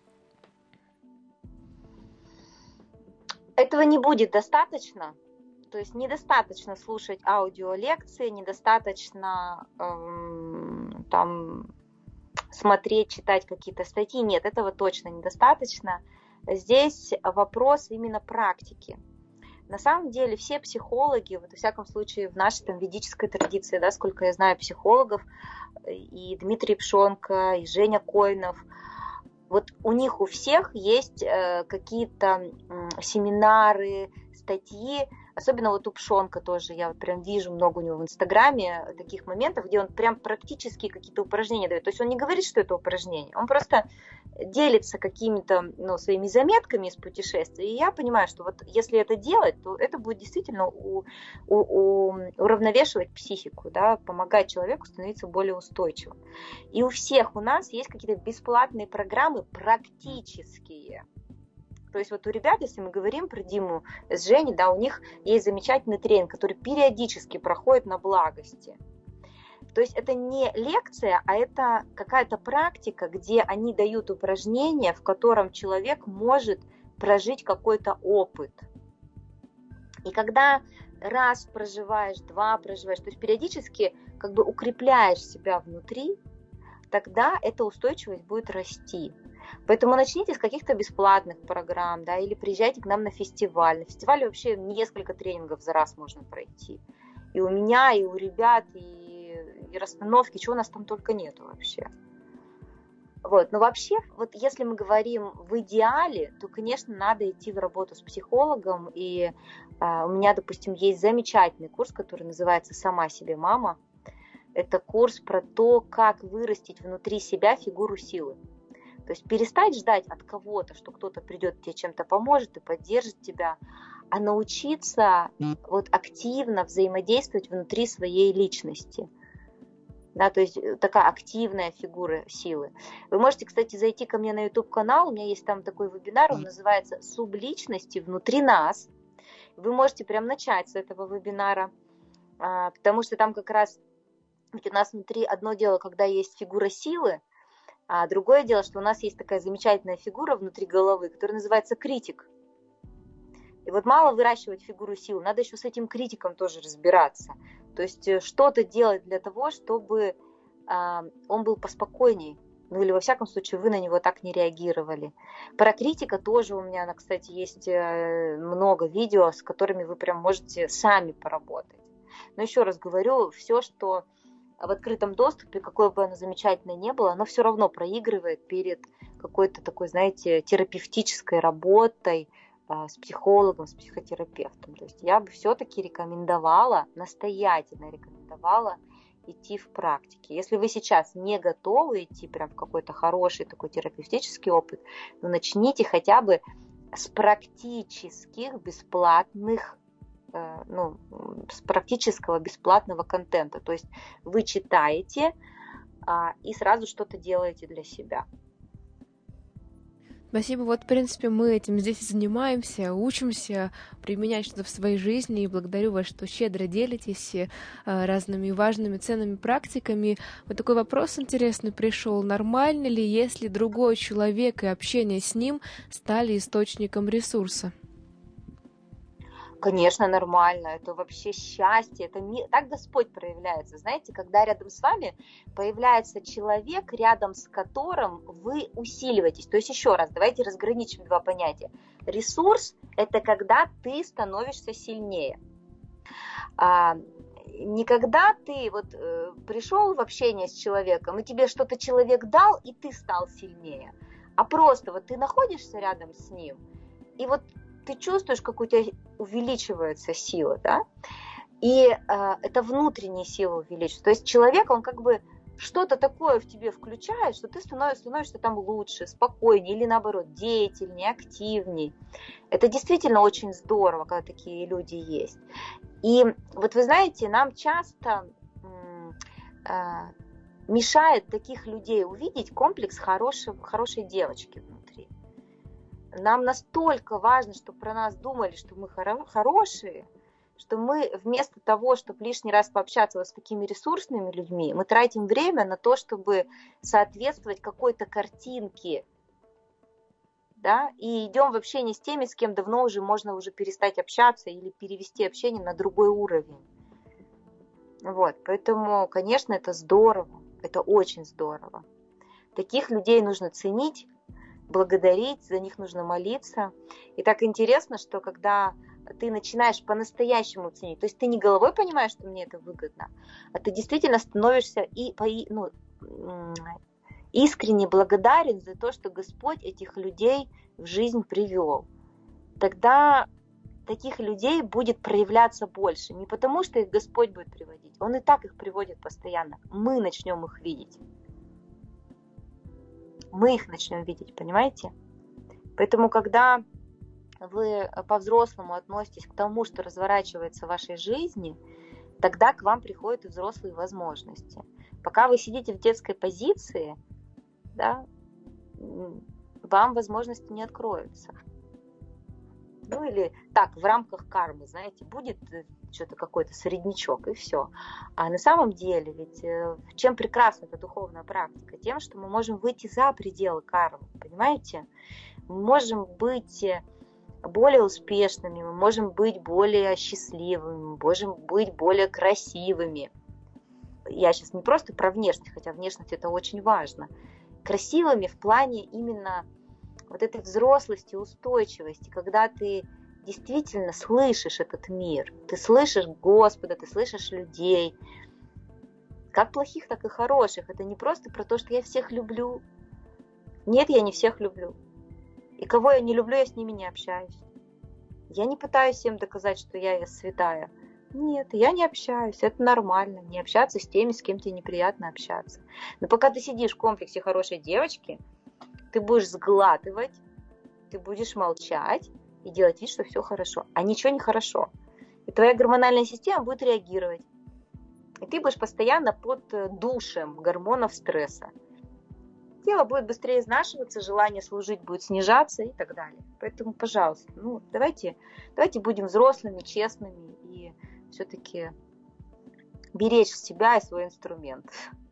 Этого не будет достаточно. То есть недостаточно слушать аудиолекции, недостаточно эм, там, смотреть, читать какие-то статьи. Нет, этого точно недостаточно. Здесь вопрос именно практики. На самом деле все психологи, вот, во всяком случае в нашей там, ведической традиции, да, сколько я знаю психологов, и Дмитрий Пшонка, и Женя Коинов, вот у них у всех есть э, какие-то э, семинары, статьи, Особенно вот у Пшонка тоже, я вот прям вижу много у него в Инстаграме таких моментов, где он прям практически какие-то упражнения дает. То есть он не говорит, что это упражнение, он просто делится какими-то, ну, своими заметками из путешествия. И я понимаю, что вот если это делать, то это будет действительно у, у, у, уравновешивать психику, да, помогать человеку становиться более устойчивым. И у всех у нас есть какие-то бесплатные программы практические. То есть вот у ребят, если мы говорим про Диму с Женей, да, у них есть замечательный тренинг, который периодически проходит на благости. То есть это не лекция, а это какая-то практика, где они дают упражнения, в котором человек может прожить какой-то опыт. И когда раз проживаешь, два проживаешь, то есть периодически как бы укрепляешь себя внутри, тогда эта устойчивость будет расти. Поэтому начните с каких-то бесплатных программ, да, или приезжайте к нам на фестиваль. На фестивале вообще несколько тренингов за раз можно пройти. И у меня, и у ребят, и, и расстановки, чего у нас там только нету вообще. Вот. Но вообще, вот если мы говорим в идеале, то, конечно, надо идти в работу с психологом. И а, у меня, допустим, есть замечательный курс, который называется «Сама себе мама». Это курс про то, как вырастить внутри себя фигуру силы. То есть перестать ждать от кого-то, что кто-то придет тебе чем-то поможет и поддержит тебя, а научиться вот активно взаимодействовать внутри своей личности. Да, то есть такая активная фигура силы. Вы можете, кстати, зайти ко мне на YouTube-канал, у меня есть там такой вебинар, он называется «Субличности внутри нас». Вы можете прям начать с этого вебинара, потому что там как раз ведь у нас внутри одно дело, когда есть фигура силы, а другое дело, что у нас есть такая замечательная фигура внутри головы, которая называется критик. И вот мало выращивать фигуру силы, надо еще с этим критиком тоже разбираться. То есть что-то делать для того, чтобы а, он был поспокойней. Ну или во всяком случае вы на него так не реагировали. Про критика тоже у меня, кстати, есть много видео, с которыми вы прям можете сами поработать. Но еще раз говорю, все, что в открытом доступе, какое бы оно замечательное ни было, оно все равно проигрывает перед какой-то такой, знаете, терапевтической работой а, с психологом, с психотерапевтом. То есть я бы все-таки рекомендовала, настоятельно рекомендовала идти в практике. Если вы сейчас не готовы идти прям в какой-то хороший такой терапевтический опыт, ну, начните хотя бы с практических бесплатных ну, с практического бесплатного контента. То есть вы читаете а, и сразу что-то делаете для себя. Спасибо. Вот, в принципе, мы этим здесь и занимаемся, учимся применять что-то в своей жизни. И благодарю вас, что щедро делитесь разными важными, ценными практиками. Вот такой вопрос интересный пришел. Нормально ли, если другой человек и общение с ним стали источником ресурса? Конечно, нормально, это вообще счастье, это ми... так Господь проявляется, знаете, когда рядом с вами появляется человек, рядом с которым вы усиливаетесь. То есть еще раз, давайте разграничим два понятия. Ресурс – это когда ты становишься сильнее. А, не когда ты вот э, пришел в общение с человеком, и тебе что-то человек дал, и ты стал сильнее, а просто вот ты находишься рядом с ним, и вот ты чувствуешь, как у тебя увеличивается сила, да, и э, это внутренняя сила увеличивается. То есть человек, он как бы что-то такое в тебе включает, что ты становишься, становишься там лучше, спокойнее или наоборот деятельнее, активнее. Это действительно очень здорово, когда такие люди есть. И вот вы знаете, нам часто э, мешает таких людей увидеть комплекс хорошей, хорошей девочки внутри. Нам настолько важно, чтобы про нас думали, что мы хорошие, что мы вместо того, чтобы лишний раз пообщаться вот с такими ресурсными людьми, мы тратим время на то, чтобы соответствовать какой-то картинке, да, и идем в общение с теми, с кем давно уже можно уже перестать общаться или перевести общение на другой уровень. Вот, поэтому, конечно, это здорово, это очень здорово. Таких людей нужно ценить, благодарить, за них нужно молиться. И так интересно, что когда ты начинаешь по-настоящему ценить, то есть ты не головой понимаешь, что мне это выгодно, а ты действительно становишься и, ну, искренне благодарен за то, что Господь этих людей в жизнь привел. Тогда таких людей будет проявляться больше. Не потому, что их Господь будет приводить. Он и так их приводит постоянно. Мы начнем их видеть. Мы их начнем видеть, понимаете? Поэтому, когда вы по-взрослому относитесь к тому, что разворачивается в вашей жизни, тогда к вам приходят и взрослые возможности. Пока вы сидите в детской позиции, да, вам возможности не откроются. Ну или так, в рамках кармы, знаете, будет что-то какой-то среднячок и все. А на самом деле, ведь чем прекрасна эта духовная практика? Тем, что мы можем выйти за пределы кармы, понимаете? Мы можем быть более успешными, мы можем быть более счастливыми, мы можем быть более красивыми. Я сейчас не просто про внешность, хотя внешность это очень важно. Красивыми в плане именно вот этой взрослости, устойчивости, когда ты действительно слышишь этот мир, ты слышишь Господа, ты слышишь людей, как плохих, так и хороших. Это не просто про то, что я всех люблю. Нет, я не всех люблю. И кого я не люблю, я с ними не общаюсь. Я не пытаюсь всем доказать, что я святая. Нет, я не общаюсь, это нормально, не общаться с теми, с кем тебе неприятно общаться. Но пока ты сидишь в комплексе хорошей девочки, ты будешь сглатывать, ты будешь молчать и делать вид, что все хорошо. А ничего не хорошо. И твоя гормональная система будет реагировать. И ты будешь постоянно под душем гормонов стресса. Тело будет быстрее изнашиваться, желание служить будет снижаться и так далее. Поэтому, пожалуйста, ну, давайте, давайте будем взрослыми, честными и все-таки беречь себя и свой инструмент.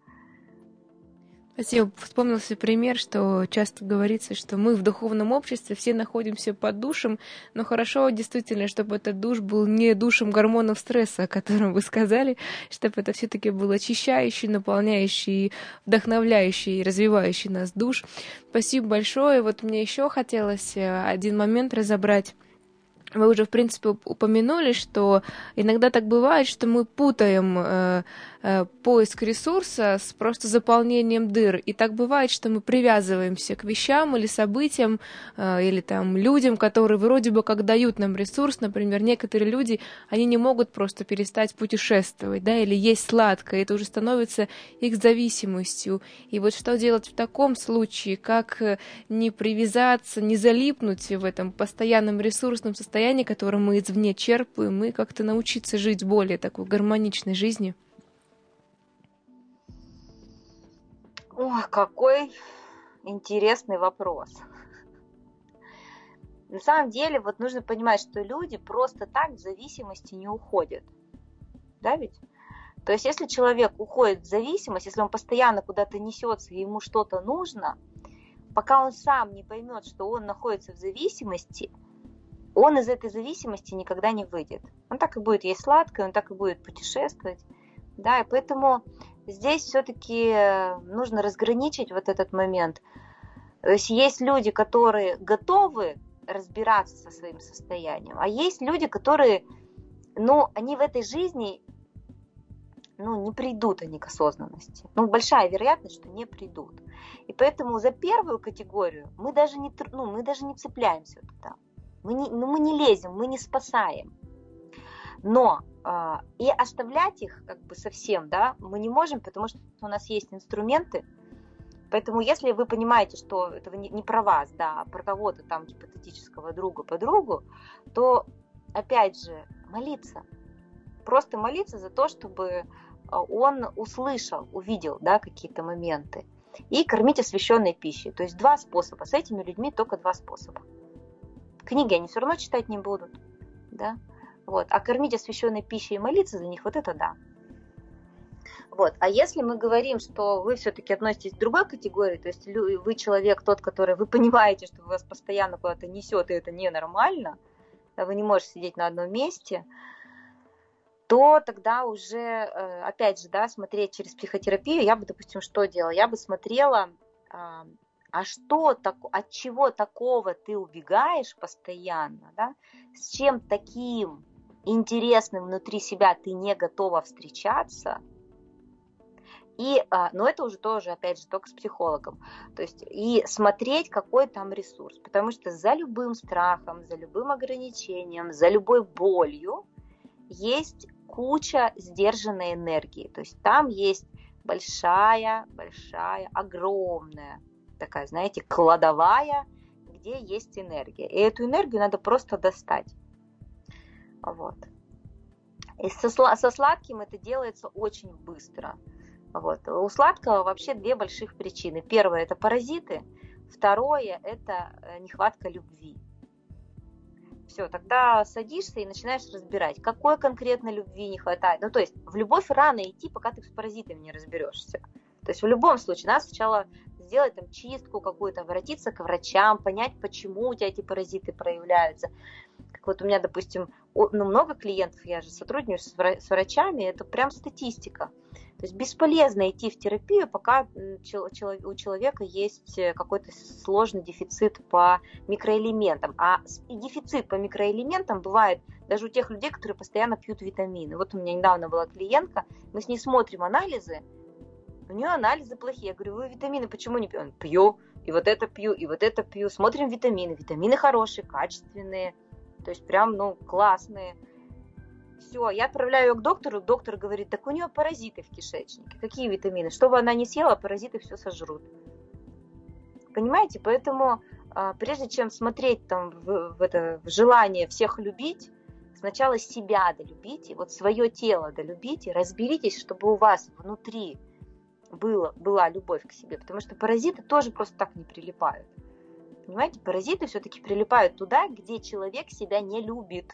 Спасибо. Вспомнился пример, что часто говорится, что мы в духовном обществе все находимся под душем, но хорошо действительно, чтобы этот душ был не душем гормонов стресса, о котором вы сказали, чтобы это все-таки был очищающий, наполняющий, вдохновляющий, развивающий нас душ. Спасибо большое. Вот мне еще хотелось один момент разобрать. Вы уже, в принципе, упомянули, что иногда так бывает, что мы путаем э, э, поиск ресурса с просто заполнением дыр. И так бывает, что мы привязываемся к вещам или событиям, э, или там людям, которые вроде бы как дают нам ресурс. Например, некоторые люди, они не могут просто перестать путешествовать, да, или есть сладкое. Это уже становится их зависимостью. И вот что делать в таком случае? Как не привязаться, не залипнуть в этом постоянном ресурсном состоянии, которое мы извне черпаем, и как-то научиться жить более такой гармоничной жизнью? Ой, какой интересный вопрос. На самом деле, вот нужно понимать, что люди просто так в зависимости не уходят. Да ведь? То есть, если человек уходит в зависимость, если он постоянно куда-то несется, и ему что-то нужно, пока он сам не поймет, что он находится в зависимости, он из этой зависимости никогда не выйдет. Он так и будет есть сладкое, он так и будет путешествовать. Да, и поэтому здесь все-таки нужно разграничить вот этот момент. То есть есть люди, которые готовы разбираться со своим состоянием, а есть люди, которые, ну, они в этой жизни, ну, не придут они к осознанности. Ну, большая вероятность, что не придут. И поэтому за первую категорию мы даже не, ну, мы даже не цепляемся туда. Мы не, ну, мы не лезем, мы не спасаем. Но э, и оставлять их как бы совсем, да, мы не можем, потому что у нас есть инструменты. Поэтому если вы понимаете, что это не, не про вас, да, а про кого-то там гипотетического друга по другу, то опять же молиться. Просто молиться за то, чтобы он услышал, увидел, да, какие-то моменты. И кормить освященной пищей. То есть два способа. С этими людьми только два способа. Книги они все равно читать не будут, да, вот, а кормить освященной пищей и молиться за них, вот это да. Вот, а если мы говорим, что вы все-таки относитесь к другой категории, то есть вы человек тот, который, вы понимаете, что вас постоянно куда-то несет, и это ненормально, вы не можете сидеть на одном месте, то тогда уже, опять же, да, смотреть через психотерапию, я бы, допустим, что делала? Я бы смотрела... А что, от чего такого ты убегаешь постоянно, да? С чем таким интересным внутри себя ты не готова встречаться? И, но это уже тоже, опять же, только с психологом. То есть и смотреть, какой там ресурс. Потому что за любым страхом, за любым ограничением, за любой болью есть куча сдержанной энергии. То есть там есть большая, большая, огромная такая, знаете, кладовая, где есть энергия. И эту энергию надо просто достать. Вот. И со, со сладким это делается очень быстро. Вот. У сладкого вообще две больших причины. Первое – это паразиты. Второе – это нехватка любви. Все, тогда садишься и начинаешь разбирать, какой конкретно любви не хватает. Ну, то есть в любовь рано идти, пока ты с паразитами не разберешься. То есть в любом случае надо сначала сделать там чистку какую-то, обратиться к врачам, понять, почему у тебя эти паразиты проявляются. Как вот у меня, допустим, ну, много клиентов, я же сотрудничаю с врачами, это прям статистика. То есть бесполезно идти в терапию, пока у человека есть какой-то сложный дефицит по микроэлементам. А дефицит по микроэлементам бывает даже у тех людей, которые постоянно пьют витамины. Вот у меня недавно была клиентка, мы с ней смотрим анализы, у нее анализы плохие. Я говорю, вы витамины почему не пьете? Пью, и вот это пью, и вот это пью. Смотрим витамины. Витамины хорошие, качественные, то есть прям, ну, классные. Все, я отправляю ее к доктору, доктор говорит, так у нее паразиты в кишечнике. Какие витамины? Что бы она ни съела, паразиты все сожрут. Понимаете? Поэтому прежде чем смотреть там в, в это в желание всех любить, сначала себя долюбите, вот свое тело долюбите, разберитесь, чтобы у вас внутри было, была любовь к себе. Потому что паразиты тоже просто так не прилипают. Понимаете? Паразиты все-таки прилипают туда, где человек себя не любит.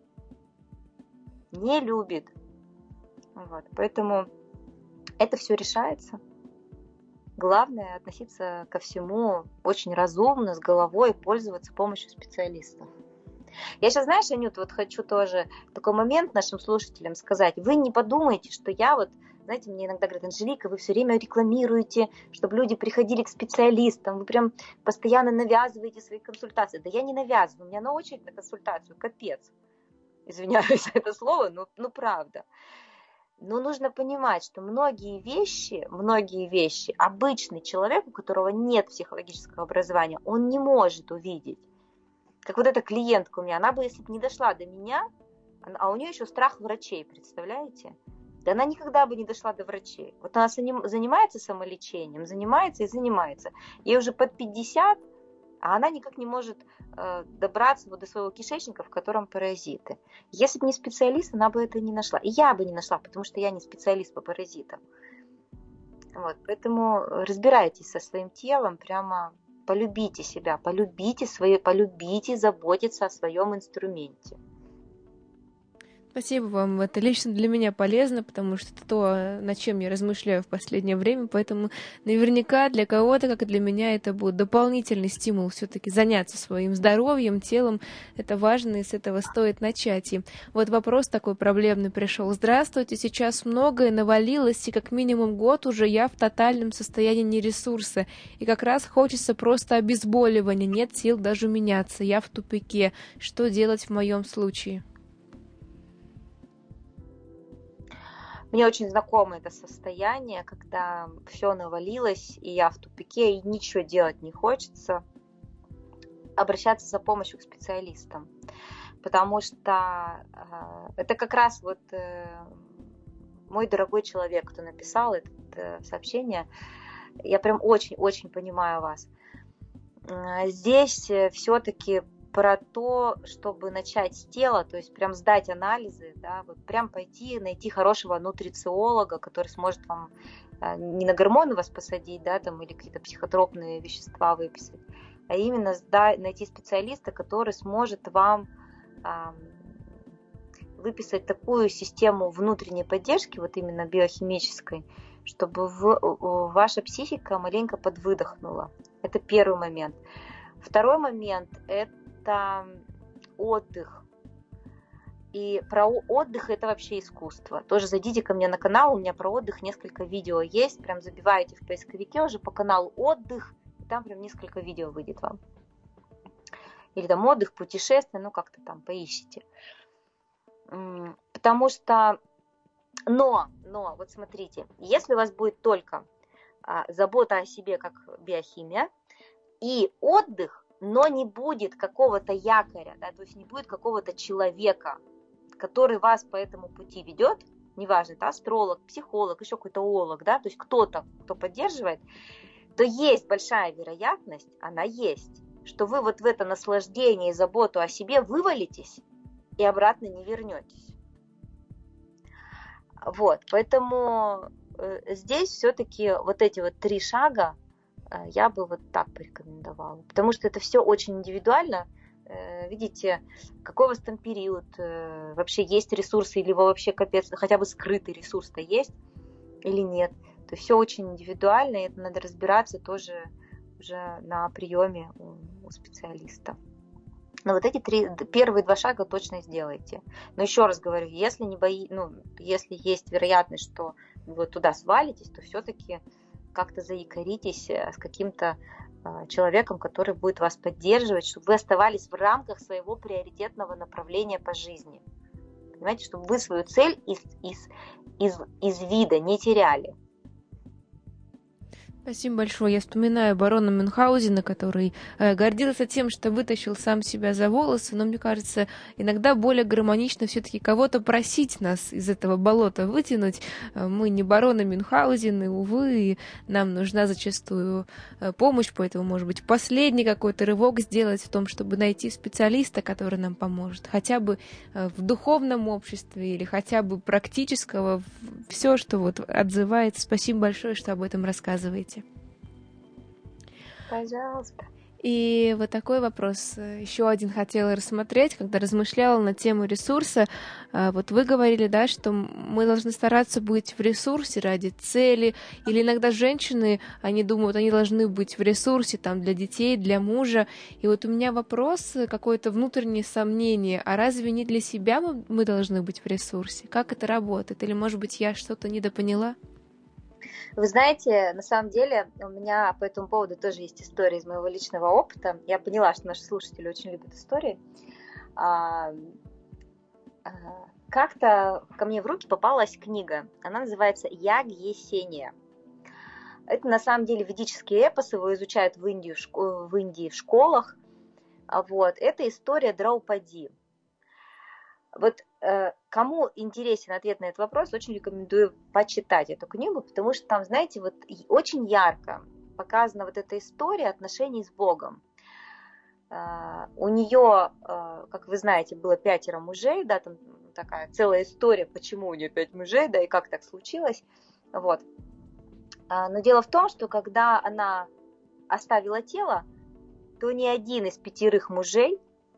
Не любит. Вот. Поэтому это все решается. Главное относиться ко всему очень разумно, с головой, пользоваться помощью специалистов. Я сейчас, знаешь, Анют, вот хочу тоже такой момент нашим слушателям сказать. Вы не подумайте, что я вот, знаете, мне иногда говорят, Анжелика, вы все время рекламируете, чтобы люди приходили к специалистам, вы прям постоянно навязываете свои консультации. Да я не навязываю, у меня на очередь на консультацию, капец. Извиняюсь за это слово, но ну, правда. Но нужно понимать, что многие вещи, многие вещи обычный человек, у которого нет психологического образования, он не может увидеть. Как вот эта клиентка у меня, она бы, если бы не дошла до меня, а у нее еще страх врачей, представляете? Да она никогда бы не дошла до врачей. Вот она занимается самолечением, занимается и занимается. Ей уже под пятьдесят, а она никак не может э, добраться вот до своего кишечника, в котором паразиты. Если бы не специалист, она бы это не нашла. И я бы не нашла, потому что я не специалист по паразитам. Вот, поэтому разбирайтесь со своим телом, прямо полюбите себя, полюбите свои, полюбите заботиться о своем инструменте. Спасибо вам. Это лично для меня полезно, потому что это то, над чем я размышляю в последнее время, поэтому наверняка для кого-то, как и для меня, это будет дополнительный стимул все-таки заняться своим здоровьем, телом. Это важно, и с этого стоит начать. И вот вопрос такой проблемный пришел. Здравствуйте, сейчас многое навалилось, и как минимум год уже я в тотальном состоянии нересурса, и как раз хочется просто обезболивания, нет сил даже меняться, я в тупике. Что делать в моем случае? Мне очень знакомо это состояние, когда все навалилось, и я в тупике, и ничего делать не хочется. Обращаться за помощью к специалистам. Потому что э, это как раз вот э, мой дорогой человек, кто написал это э, сообщение. Я прям очень-очень понимаю вас. Э, здесь все-таки про то, чтобы начать с тела, то есть прям сдать анализы, да, вот прям пойти найти хорошего нутрициолога, который сможет вам э, не на гормоны вас посадить, да, там, или какие-то психотропные вещества выписать, а именно сдать, найти специалиста, который сможет вам э, выписать такую систему внутренней поддержки, вот именно биохимической, чтобы в, в, ваша психика маленько подвыдохнула. Это первый момент. Второй момент – это это отдых. И про отдых это вообще искусство. Тоже зайдите ко мне на канал, у меня про отдых несколько видео есть. Прям забиваете в поисковике уже по каналу отдых, и там прям несколько видео выйдет вам. Или там отдых, путешествие, ну как-то там поищите. Потому что, но, но вот смотрите, если у вас будет только а, забота о себе как биохимия и отдых, но не будет какого-то якоря, да, то есть не будет какого-то человека, который вас по этому пути ведет, неважно, это астролог, психолог, еще какой-то олог, да, то есть кто-то, кто поддерживает, то есть большая вероятность, она есть, что вы вот в это наслаждение и заботу о себе вывалитесь и обратно не вернетесь. Вот, поэтому э, здесь все-таки вот эти вот три шага э, я бы вот так порекомендовала, потому что это все очень индивидуально. Э, видите, какой у вас там период, э, вообще есть ресурсы или вообще капец, хотя бы скрытый ресурс-то есть или нет. То есть все очень индивидуально, и это надо разбираться тоже уже на приеме у, у специалиста. Но вот эти три, первые два шага точно сделайте. Но еще раз говорю, если, не бои, ну, если есть вероятность, что вы туда свалитесь, то все-таки как-то заикаритесь с каким-то э, человеком, который будет вас поддерживать, чтобы вы оставались в рамках своего приоритетного направления по жизни. Понимаете, чтобы вы свою цель из, из, из, из вида не теряли. Спасибо большое. Я вспоминаю барона Мюнхгаузена, который э, гордился тем, что вытащил сам себя за волосы, но мне кажется, иногда более гармонично все-таки кого-то просить нас из этого болота вытянуть. Э, мы не бароны Мюнхгаузены, увы, и нам нужна зачастую э, помощь, поэтому, может быть, последний какой-то рывок сделать в том, чтобы найти специалиста, который нам поможет, хотя бы э, в духовном обществе или хотя бы практического, все, что вот отзывается. Спасибо большое, что об этом рассказываете. Пожалуйста. И вот такой вопрос еще один хотела рассмотреть, когда размышляла на тему ресурса. Вот вы говорили, да, что мы должны стараться быть в ресурсе ради цели, или иногда женщины, они думают, они должны быть в ресурсе там для детей, для мужа. И вот у меня вопрос, какое-то внутреннее сомнение, а разве не для себя мы, мы должны быть в ресурсе? Как это работает? Или, может быть, я что-то недопоняла? Вы знаете, на самом деле у меня по этому поводу тоже есть история из моего личного опыта. Я поняла, что наши слушатели очень любят истории. Как-то ко мне в руки попалась книга. Она называется «Яг Есения». Это на самом деле ведические эпосы, его изучают в Индии в, Индии в школах. Вот. Это история Драупади. Вот э, кому интересен ответ на этот вопрос, очень рекомендую почитать эту книгу, потому что там, знаете, вот очень ярко показана вот эта история отношений с Богом. Э, у нее, э, как вы знаете, было пятеро мужей, да, там такая целая история, почему у нее пять мужей, да, и как так случилось. Вот. Э, но дело в том, что когда она оставила тело, то ни один из пятерых мужей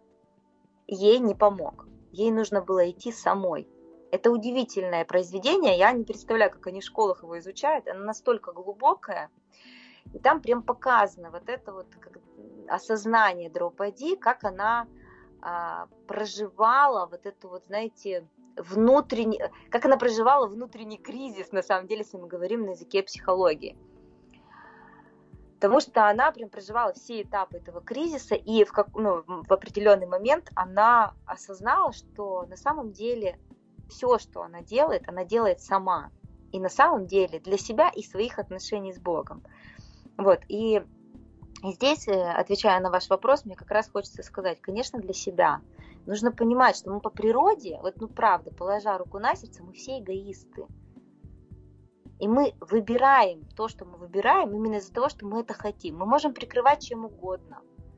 ей не помог. Ей нужно было идти самой. Это удивительное произведение, я не представляю, как они в школах его изучают, оно настолько глубокое, и там прям показано вот это вот как, осознание Драупади, как она а, проживала вот эту вот, знаете, внутренний, как она проживала внутренний кризис, на самом деле, если мы говорим на языке психологии. Потому что она прям проживала все этапы этого кризиса, и в, как, ну, в определенный момент она осознала, что на самом деле все, что она делает, она делает сама. И на самом деле для себя и своих отношений с Богом. Вот. И, и здесь, отвечая на ваш вопрос, мне как раз хочется сказать, конечно, для себя. Нужно понимать, что мы по природе, вот ну правда, положа руку на сердце, мы все эгоисты. И мы выбираем то, что мы выбираем, именно из-за того, что мы это хотим. Мы можем прикрывать чем угодно.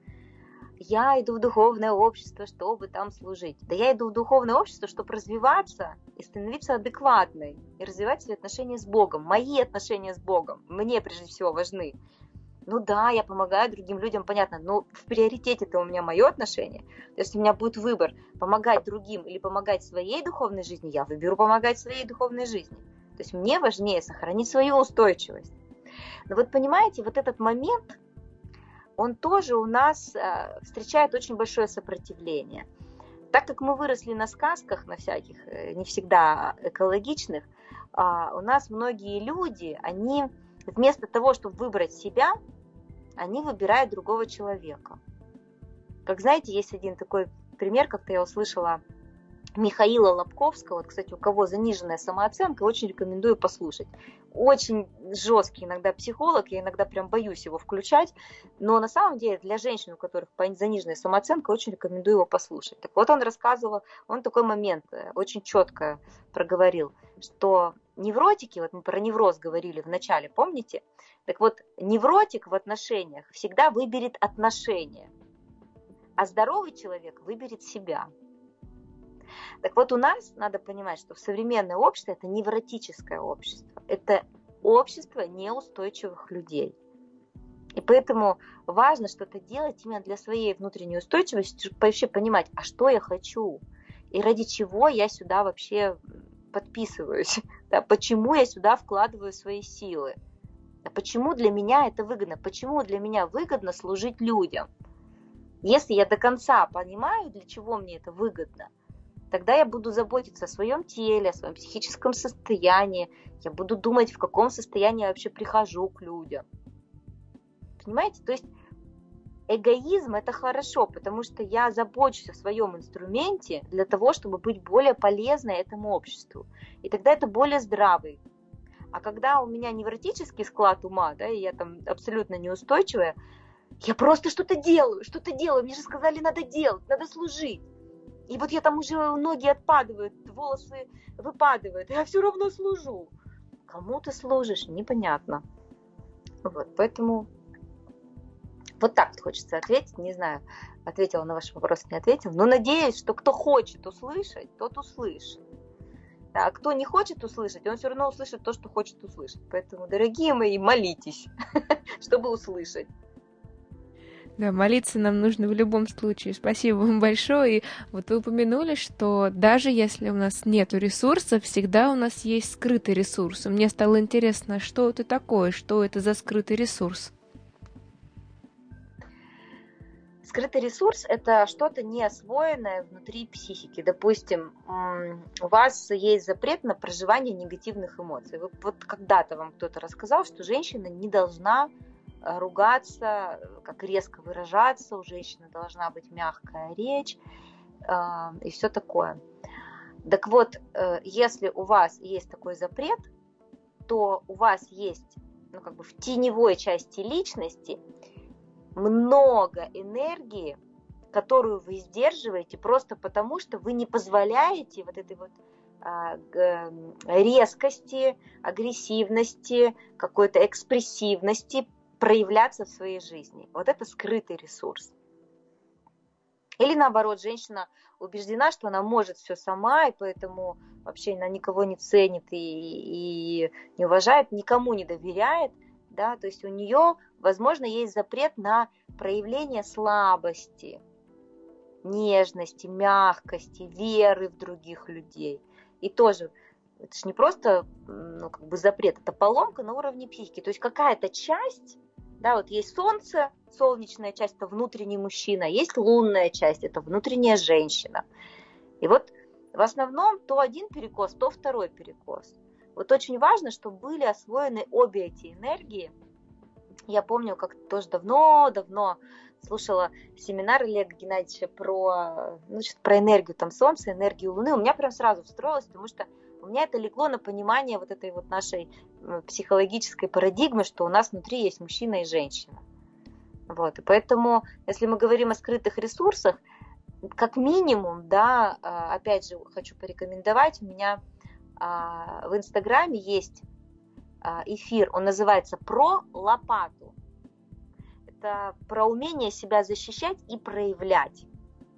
Я иду в духовное общество, чтобы там служить. Да я иду в духовное общество, чтобы развиваться и становиться адекватной. И развивать свои отношения с Богом. Мои отношения с Богом мне прежде всего важны. Ну да, я помогаю другим людям, понятно, но в приоритете-то у меня мое отношение. Если у меня будет выбор помогать другим или помогать своей духовной жизни, я выберу помогать своей духовной жизни. То есть мне важнее сохранить свою устойчивость. Но вот понимаете, вот этот момент, он тоже у нас э, встречает очень большое сопротивление. Так как мы выросли на сказках, на всяких, э, не всегда экологичных, э, у нас многие люди, они вместо того, чтобы выбрать себя, они выбирают другого человека. Как знаете, есть один такой пример, как-то я услышала Михаила Лобковского, вот, кстати, у кого заниженная самооценка, очень рекомендую послушать. Очень жесткий иногда психолог, я иногда прям боюсь его включать, но на самом деле для женщин, у которых заниженная самооценка, очень рекомендую его послушать. Так вот он рассказывал, он такой момент очень четко проговорил, что невротики, вот мы про невроз говорили в начале, помните? Так вот, невротик в отношениях всегда выберет отношения, а здоровый человек выберет себя. Так вот, у нас надо понимать, что в современное общество это невротическое общество, это общество неустойчивых людей. И поэтому важно что-то делать именно для своей внутренней устойчивости, чтобы вообще понимать, а что я хочу, и ради чего я сюда вообще подписываюсь, да, почему я сюда вкладываю свои силы, а почему для меня это выгодно, почему для меня выгодно служить людям. Если я до конца понимаю, для чего мне это выгодно, тогда я буду заботиться о своем теле, о своем психическом состоянии, я буду думать, в каком состоянии я вообще прихожу к людям. Понимаете? То есть эгоизм – это хорошо, потому что я забочусь о своем инструменте для того, чтобы быть более полезной этому обществу. И тогда это более здравый. А когда у меня невротический склад ума, да, и я там абсолютно неустойчивая, я просто что-то делаю, что-то делаю. Мне же сказали, надо делать, надо служить. И вот я там уже, ноги отпадают, волосы выпадают, я все равно служу. Кому ты служишь, непонятно. Вот, поэтому вот так вот хочется ответить. Не знаю, ответила на ваш вопрос, не ответила. Но надеюсь, что кто хочет услышать, тот услышит. А кто не хочет услышать, он все равно услышит то, что хочет услышать. Поэтому, дорогие мои, молитесь, чтобы услышать. Да, молиться нам нужно в любом случае. Спасибо вам большое. И вот вы упомянули, что даже если у нас нет ресурсов, всегда у нас есть скрытый ресурс. И мне стало интересно, что это такое, что это за скрытый ресурс? Скрытый ресурс – это что-то неосвоенное внутри психики. Допустим, у вас есть запрет на проживание негативных эмоций. Вот когда-то вам кто-то рассказал, что женщина не должна ругаться, как резко выражаться, у женщины должна быть мягкая речь и все такое. Так вот, если у вас есть такой запрет, то у вас есть, ну, как бы в теневой части личности много энергии, которую вы сдерживаете просто потому, что вы не позволяете вот этой вот резкости, агрессивности, какой-то экспрессивности проявляться в своей жизни. Вот это скрытый ресурс. Или наоборот, женщина убеждена, что она может все сама, и поэтому вообще она никого не ценит и, и не уважает, никому не доверяет. Да? То есть у нее, возможно, есть запрет на проявление слабости, нежности, мягкости, веры в других людей. И тоже это же не просто, ну, как бы запрет, это поломка на уровне психики. То есть какая-то часть, да, вот есть солнце, солнечная часть, это внутренний мужчина, есть лунная часть, это внутренняя женщина. И вот в основном то один перекос, то второй перекос. Вот очень важно, чтобы были освоены обе эти энергии. Я помню, как тоже давно-давно слушала семинар Олега Геннадьевича про, ну, про энергию там солнца, энергию луны. У меня прям сразу встроилось, потому что у меня это легло на понимание вот этой вот нашей психологической парадигмы, что у нас внутри есть мужчина и женщина. Вот. И поэтому, если мы говорим о скрытых ресурсах, как минимум, да, опять же, хочу порекомендовать, у меня в Инстаграме есть эфир, он называется «Про лопату». Это про умение себя защищать и проявлять.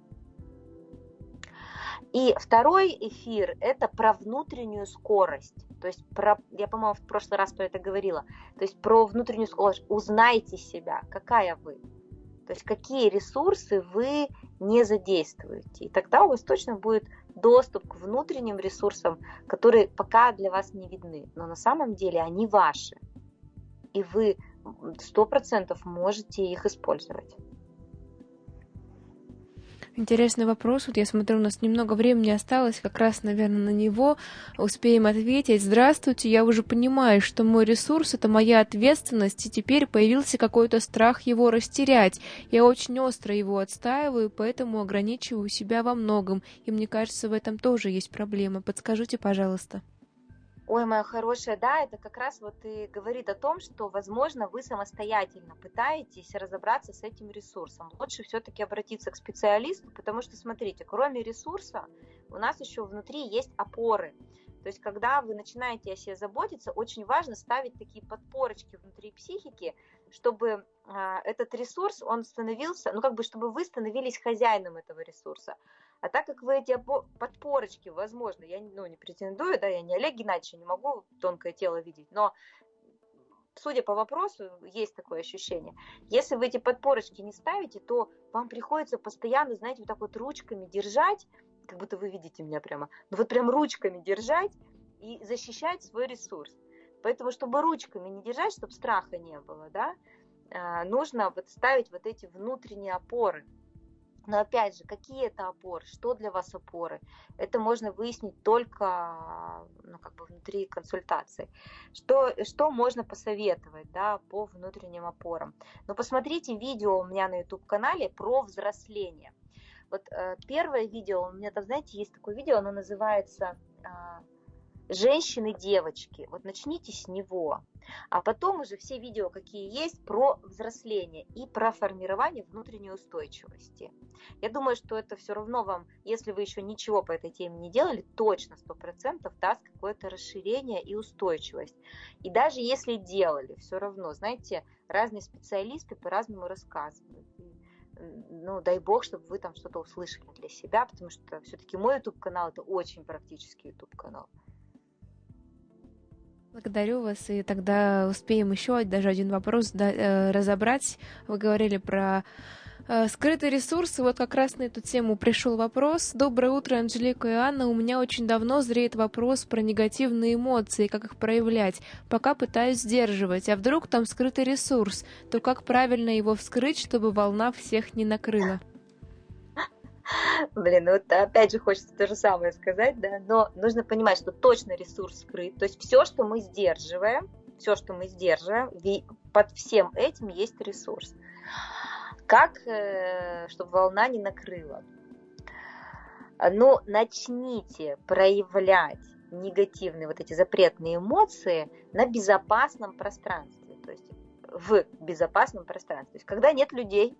И второй эфир – это про внутреннюю скорость. То есть, про, я, по-моему, в прошлый раз про это говорила. То есть, про внутреннюю скорость. Узнайте себя, какая вы. То есть, какие ресурсы вы не задействуете. И тогда у вас точно будет доступ к внутренним ресурсам, которые пока для вас не видны. Но на самом деле они ваши. И вы сто процентов можете их использовать. Интересный вопрос. Вот я смотрю, у нас немного времени осталось, как раз, наверное, на него успеем ответить. Здравствуйте, я уже понимаю, что мой ресурс — это моя ответственность, и теперь появился какой-то страх его растерять. Я очень остро его отстаиваю, поэтому ограничиваю себя во многом, и мне кажется, в этом тоже есть проблема. Подскажите, пожалуйста. Ой, моя хорошая, да, это как раз вот и говорит о том, что, возможно, вы самостоятельно пытаетесь разобраться с этим ресурсом. Лучше все-таки обратиться к специалисту, потому что, смотрите, кроме ресурса у нас еще внутри есть опоры. То есть, когда вы начинаете о себе заботиться, очень важно ставить такие подпорочки внутри психики, чтобы а, этот ресурс, он становился, ну, как бы, чтобы вы становились хозяином этого ресурса. А так как вы эти подпорочки, возможно, я ну, не претендую, да, я не Олег Геннадьевич, не могу тонкое тело видеть, но, судя по вопросу, есть такое ощущение. Если вы эти подпорочки не ставите, то вам приходится постоянно, знаете, вот так вот ручками держать, как будто вы видите меня прямо, ну вот прям ручками держать и защищать свой ресурс. Поэтому, чтобы ручками не держать, чтобы страха не было, да, нужно вот ставить вот эти внутренние опоры. Но опять же, какие это опоры, что для вас опоры, это можно выяснить только ну, как бы внутри консультации. Что, что можно посоветовать, да, по внутренним опорам? Ну, посмотрите видео у меня на YouTube-канале про взросление. Вот э, первое видео, у меня там, знаете, есть такое видео, оно называется э, «Женщины-девочки». Вот начните с него. А потом уже все видео, какие есть, про взросление и про формирование внутренней устойчивости. Я думаю, что это все равно вам, если вы еще ничего по этой теме не делали, точно сто процентов даст какое-то расширение и устойчивость. И даже если делали, все равно, знаете, разные специалисты по-разному рассказывают. Ну, дай бог, чтобы вы там что-то услышали для себя, потому что все-таки мой YouTube-канал – это очень практический YouTube-канал. Благодарю вас, и тогда успеем еще даже один вопрос да, э, разобрать. Вы говорили про э, скрытые ресурсы, вот как раз на эту тему пришел вопрос. Доброе утро, Анжелика и Анна. У меня очень давно зреет вопрос про негативные эмоции, как их проявлять. Пока пытаюсь сдерживать, а вдруг там скрытый ресурс, то как правильно его вскрыть, чтобы волна всех не накрыла? Блин, ну вот опять же хочется то же самое сказать, да, но нужно понимать, что точно ресурс скрыт, то есть все, что мы сдерживаем, все, что мы сдерживаем, под всем этим есть ресурс. Как, чтобы волна не накрыла? Ну, начните проявлять негативные вот эти запретные эмоции на безопасном пространстве, то есть в безопасном пространстве, то есть когда нет людей.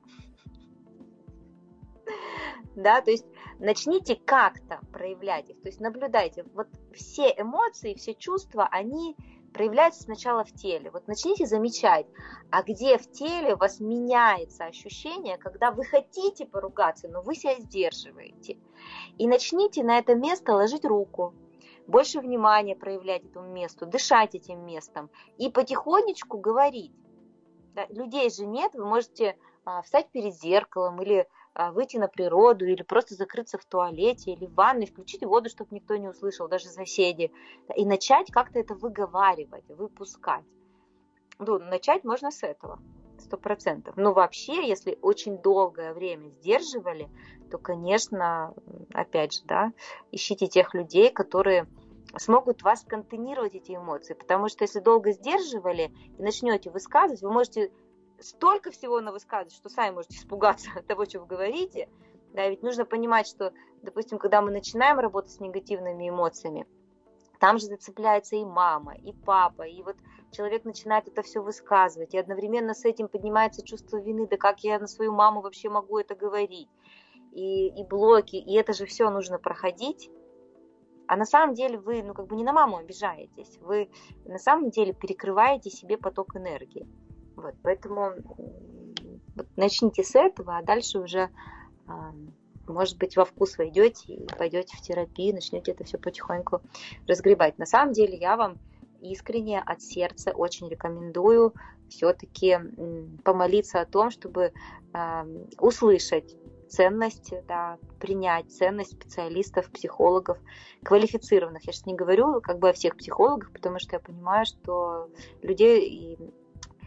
Да, то есть начните как-то проявлять их, то есть наблюдайте, вот все эмоции, все чувства, они проявляются сначала в теле, вот начните замечать, а где в теле у вас меняется ощущение, когда вы хотите поругаться, но вы себя сдерживаете, и начните на это место ложить руку, больше внимания проявлять этому месту, дышать этим местом и потихонечку говорить. Да, людей же нет, вы можете а, встать перед зеркалом или выйти на природу, или просто закрыться в туалете, или в ванной, включить воду, чтобы никто не услышал, даже соседи, и начать как-то это выговаривать, выпускать. Ну, начать можно с этого, сто процентов. Но вообще, если очень долгое время сдерживали, то, конечно, опять же, да, ищите тех людей, которые смогут вас контейнировать эти эмоции, потому что если долго сдерживали и начнете высказывать, вы можете столько всего навысказывать, что сами можете испугаться от того, что вы говорите. Да, ведь нужно понимать, что, допустим, когда мы начинаем работать с негативными эмоциями, там же зацепляется и мама, и папа, и вот человек начинает это все высказывать, и одновременно с этим поднимается чувство вины, да как я на свою маму вообще могу это говорить, и, и блоки, и это же все нужно проходить. А на самом деле вы, ну, как бы не на маму обижаетесь, вы на самом деле перекрываете себе поток энергии. Вот, поэтому вот, начните с этого, а дальше уже, может быть, во вкус войдете и пойдете в терапию, начнете это все потихоньку разгребать. На самом деле я вам искренне от сердца очень рекомендую все-таки помолиться о том, чтобы услышать ценность, да, принять ценность специалистов, психологов, квалифицированных. Я сейчас не говорю как бы о всех психологах, потому что я понимаю, что людей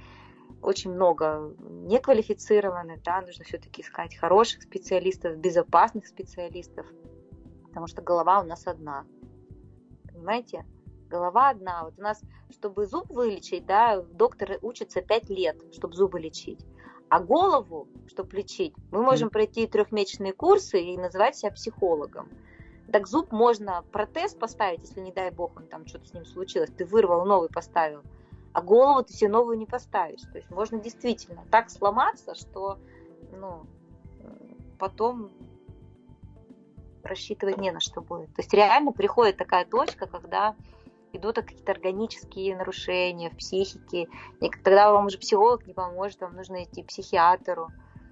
очень много неквалифицированных, да, нужно все-таки искать хороших специалистов, безопасных специалистов, потому что голова у нас одна, понимаете? Голова одна. Вот у нас, чтобы зуб вылечить, да, докторы учатся пять лет, чтобы зубы лечить. А голову, чтобы лечить, мы можем пройти трехмесячные курсы и называть себя психологом. Так зуб можно протез поставить, если, не дай бог, он там что-то с ним случилось, ты вырвал, новый поставил. А голову ты себе новую не поставишь. То есть можно действительно так сломаться, что ну, потом рассчитывать не на что будет. То есть реально приходит такая точка, когда идут какие-то органические нарушения в психике, и тогда вам уже психолог не поможет, вам нужно идти к психиатру.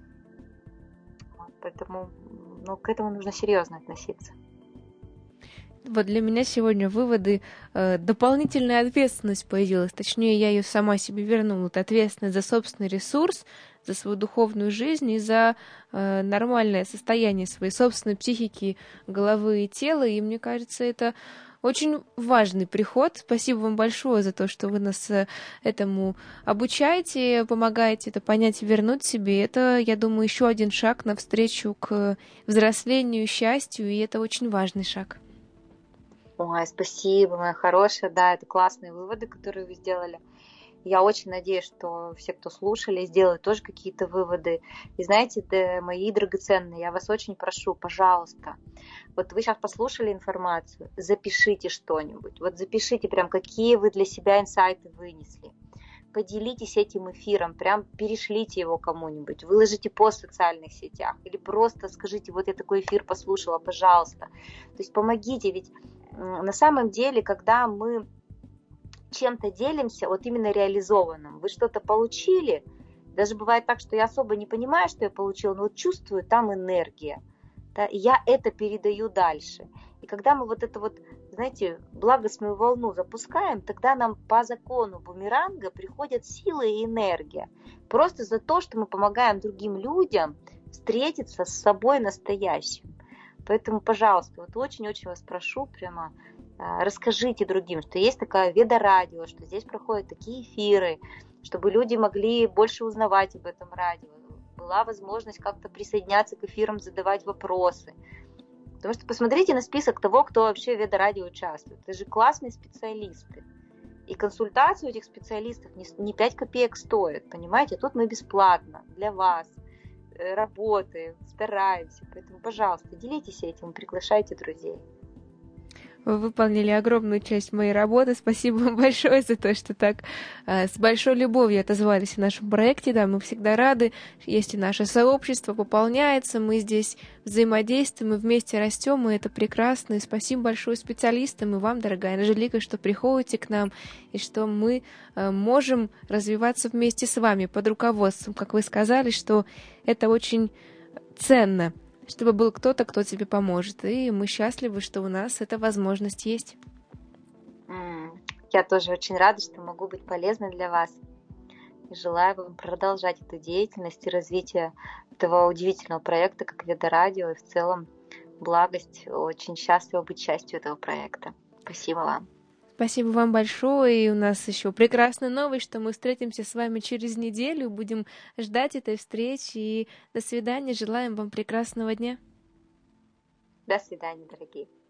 Поэтому ну, к этому нужно серьезно относиться. Вот для меня сегодня выводы, э, дополнительная ответственность появилась, точнее, я ее сама себе вернула, это ответственность за собственный ресурс, за свою духовную жизнь и за э, нормальное состояние своей собственной психики, головы и тела, и мне кажется, это очень важный приход. Спасибо вам большое за то, что вы нас этому обучаете, помогаете это понять и вернуть себе. Это, я думаю, еще один шаг навстречу к взрослению, счастью, и это очень важный шаг. Ой, спасибо, моя хорошая. Да, это классные выводы, которые вы сделали. Я очень надеюсь, что все, кто слушали, сделают тоже какие-то выводы. И знаете, да, мои драгоценные, я вас очень прошу, пожалуйста, вот вы сейчас послушали информацию, запишите что-нибудь. Вот запишите прям, какие вы для себя инсайты вынесли. Поделитесь этим эфиром, прям перешлите его кому-нибудь, выложите пост в социальных сетях или просто скажите, вот я такой эфир послушала, пожалуйста. То есть помогите, ведь на самом деле, когда мы чем-то делимся, вот именно реализованным, вы что-то получили, даже бывает так, что я особо не понимаю, что я получила, но вот чувствую, там энергия, да, и я это передаю дальше. И когда мы вот это вот, знаете, благостную волну запускаем, тогда нам по закону бумеранга приходят силы и энергия. Просто за то, что мы помогаем другим людям встретиться с собой настоящим. Поэтому, пожалуйста, вот очень-очень вас прошу, прямо расскажите другим, что есть такая Веда-радио, что здесь проходят такие эфиры, чтобы люди могли больше узнавать об этом радио, была возможность как-то присоединяться к эфирам, задавать вопросы. Потому что посмотрите на список того, кто вообще в Веда-радио участвует. Это же классные специалисты. И консультации у этих специалистов не пять копеек стоят, понимаете? Тут мы бесплатно для вас работаем, стараемся. Поэтому, пожалуйста, делитесь этим, приглашайте друзей. Вы выполнили огромную часть моей работы. Спасибо вам большое за то, что так э, с большой любовью отозвались в нашем проекте. Да, мы всегда рады. Есть и наше сообщество, пополняется. Мы здесь взаимодействуем, мы вместе растем, и это прекрасно. И спасибо большое специалистам и вам, дорогая Анжелика, что приходите к нам, и что мы э, можем развиваться вместе с вами под руководством. Как вы сказали, что это очень ценно, чтобы был кто-то, кто тебе поможет. И мы счастливы, что у нас эта возможность есть. Я тоже очень рада, что могу быть полезной для вас. И желаю вам продолжать эту деятельность и развитие этого удивительного проекта, как Веда-радио, и в целом благость. Очень счастлива быть частью этого проекта. Спасибо вам. Спасибо вам большое, и у нас еще прекрасная новость, что мы встретимся с вами через неделю, будем ждать этой встречи, и до свидания, желаем вам прекрасного дня. До свидания, дорогие.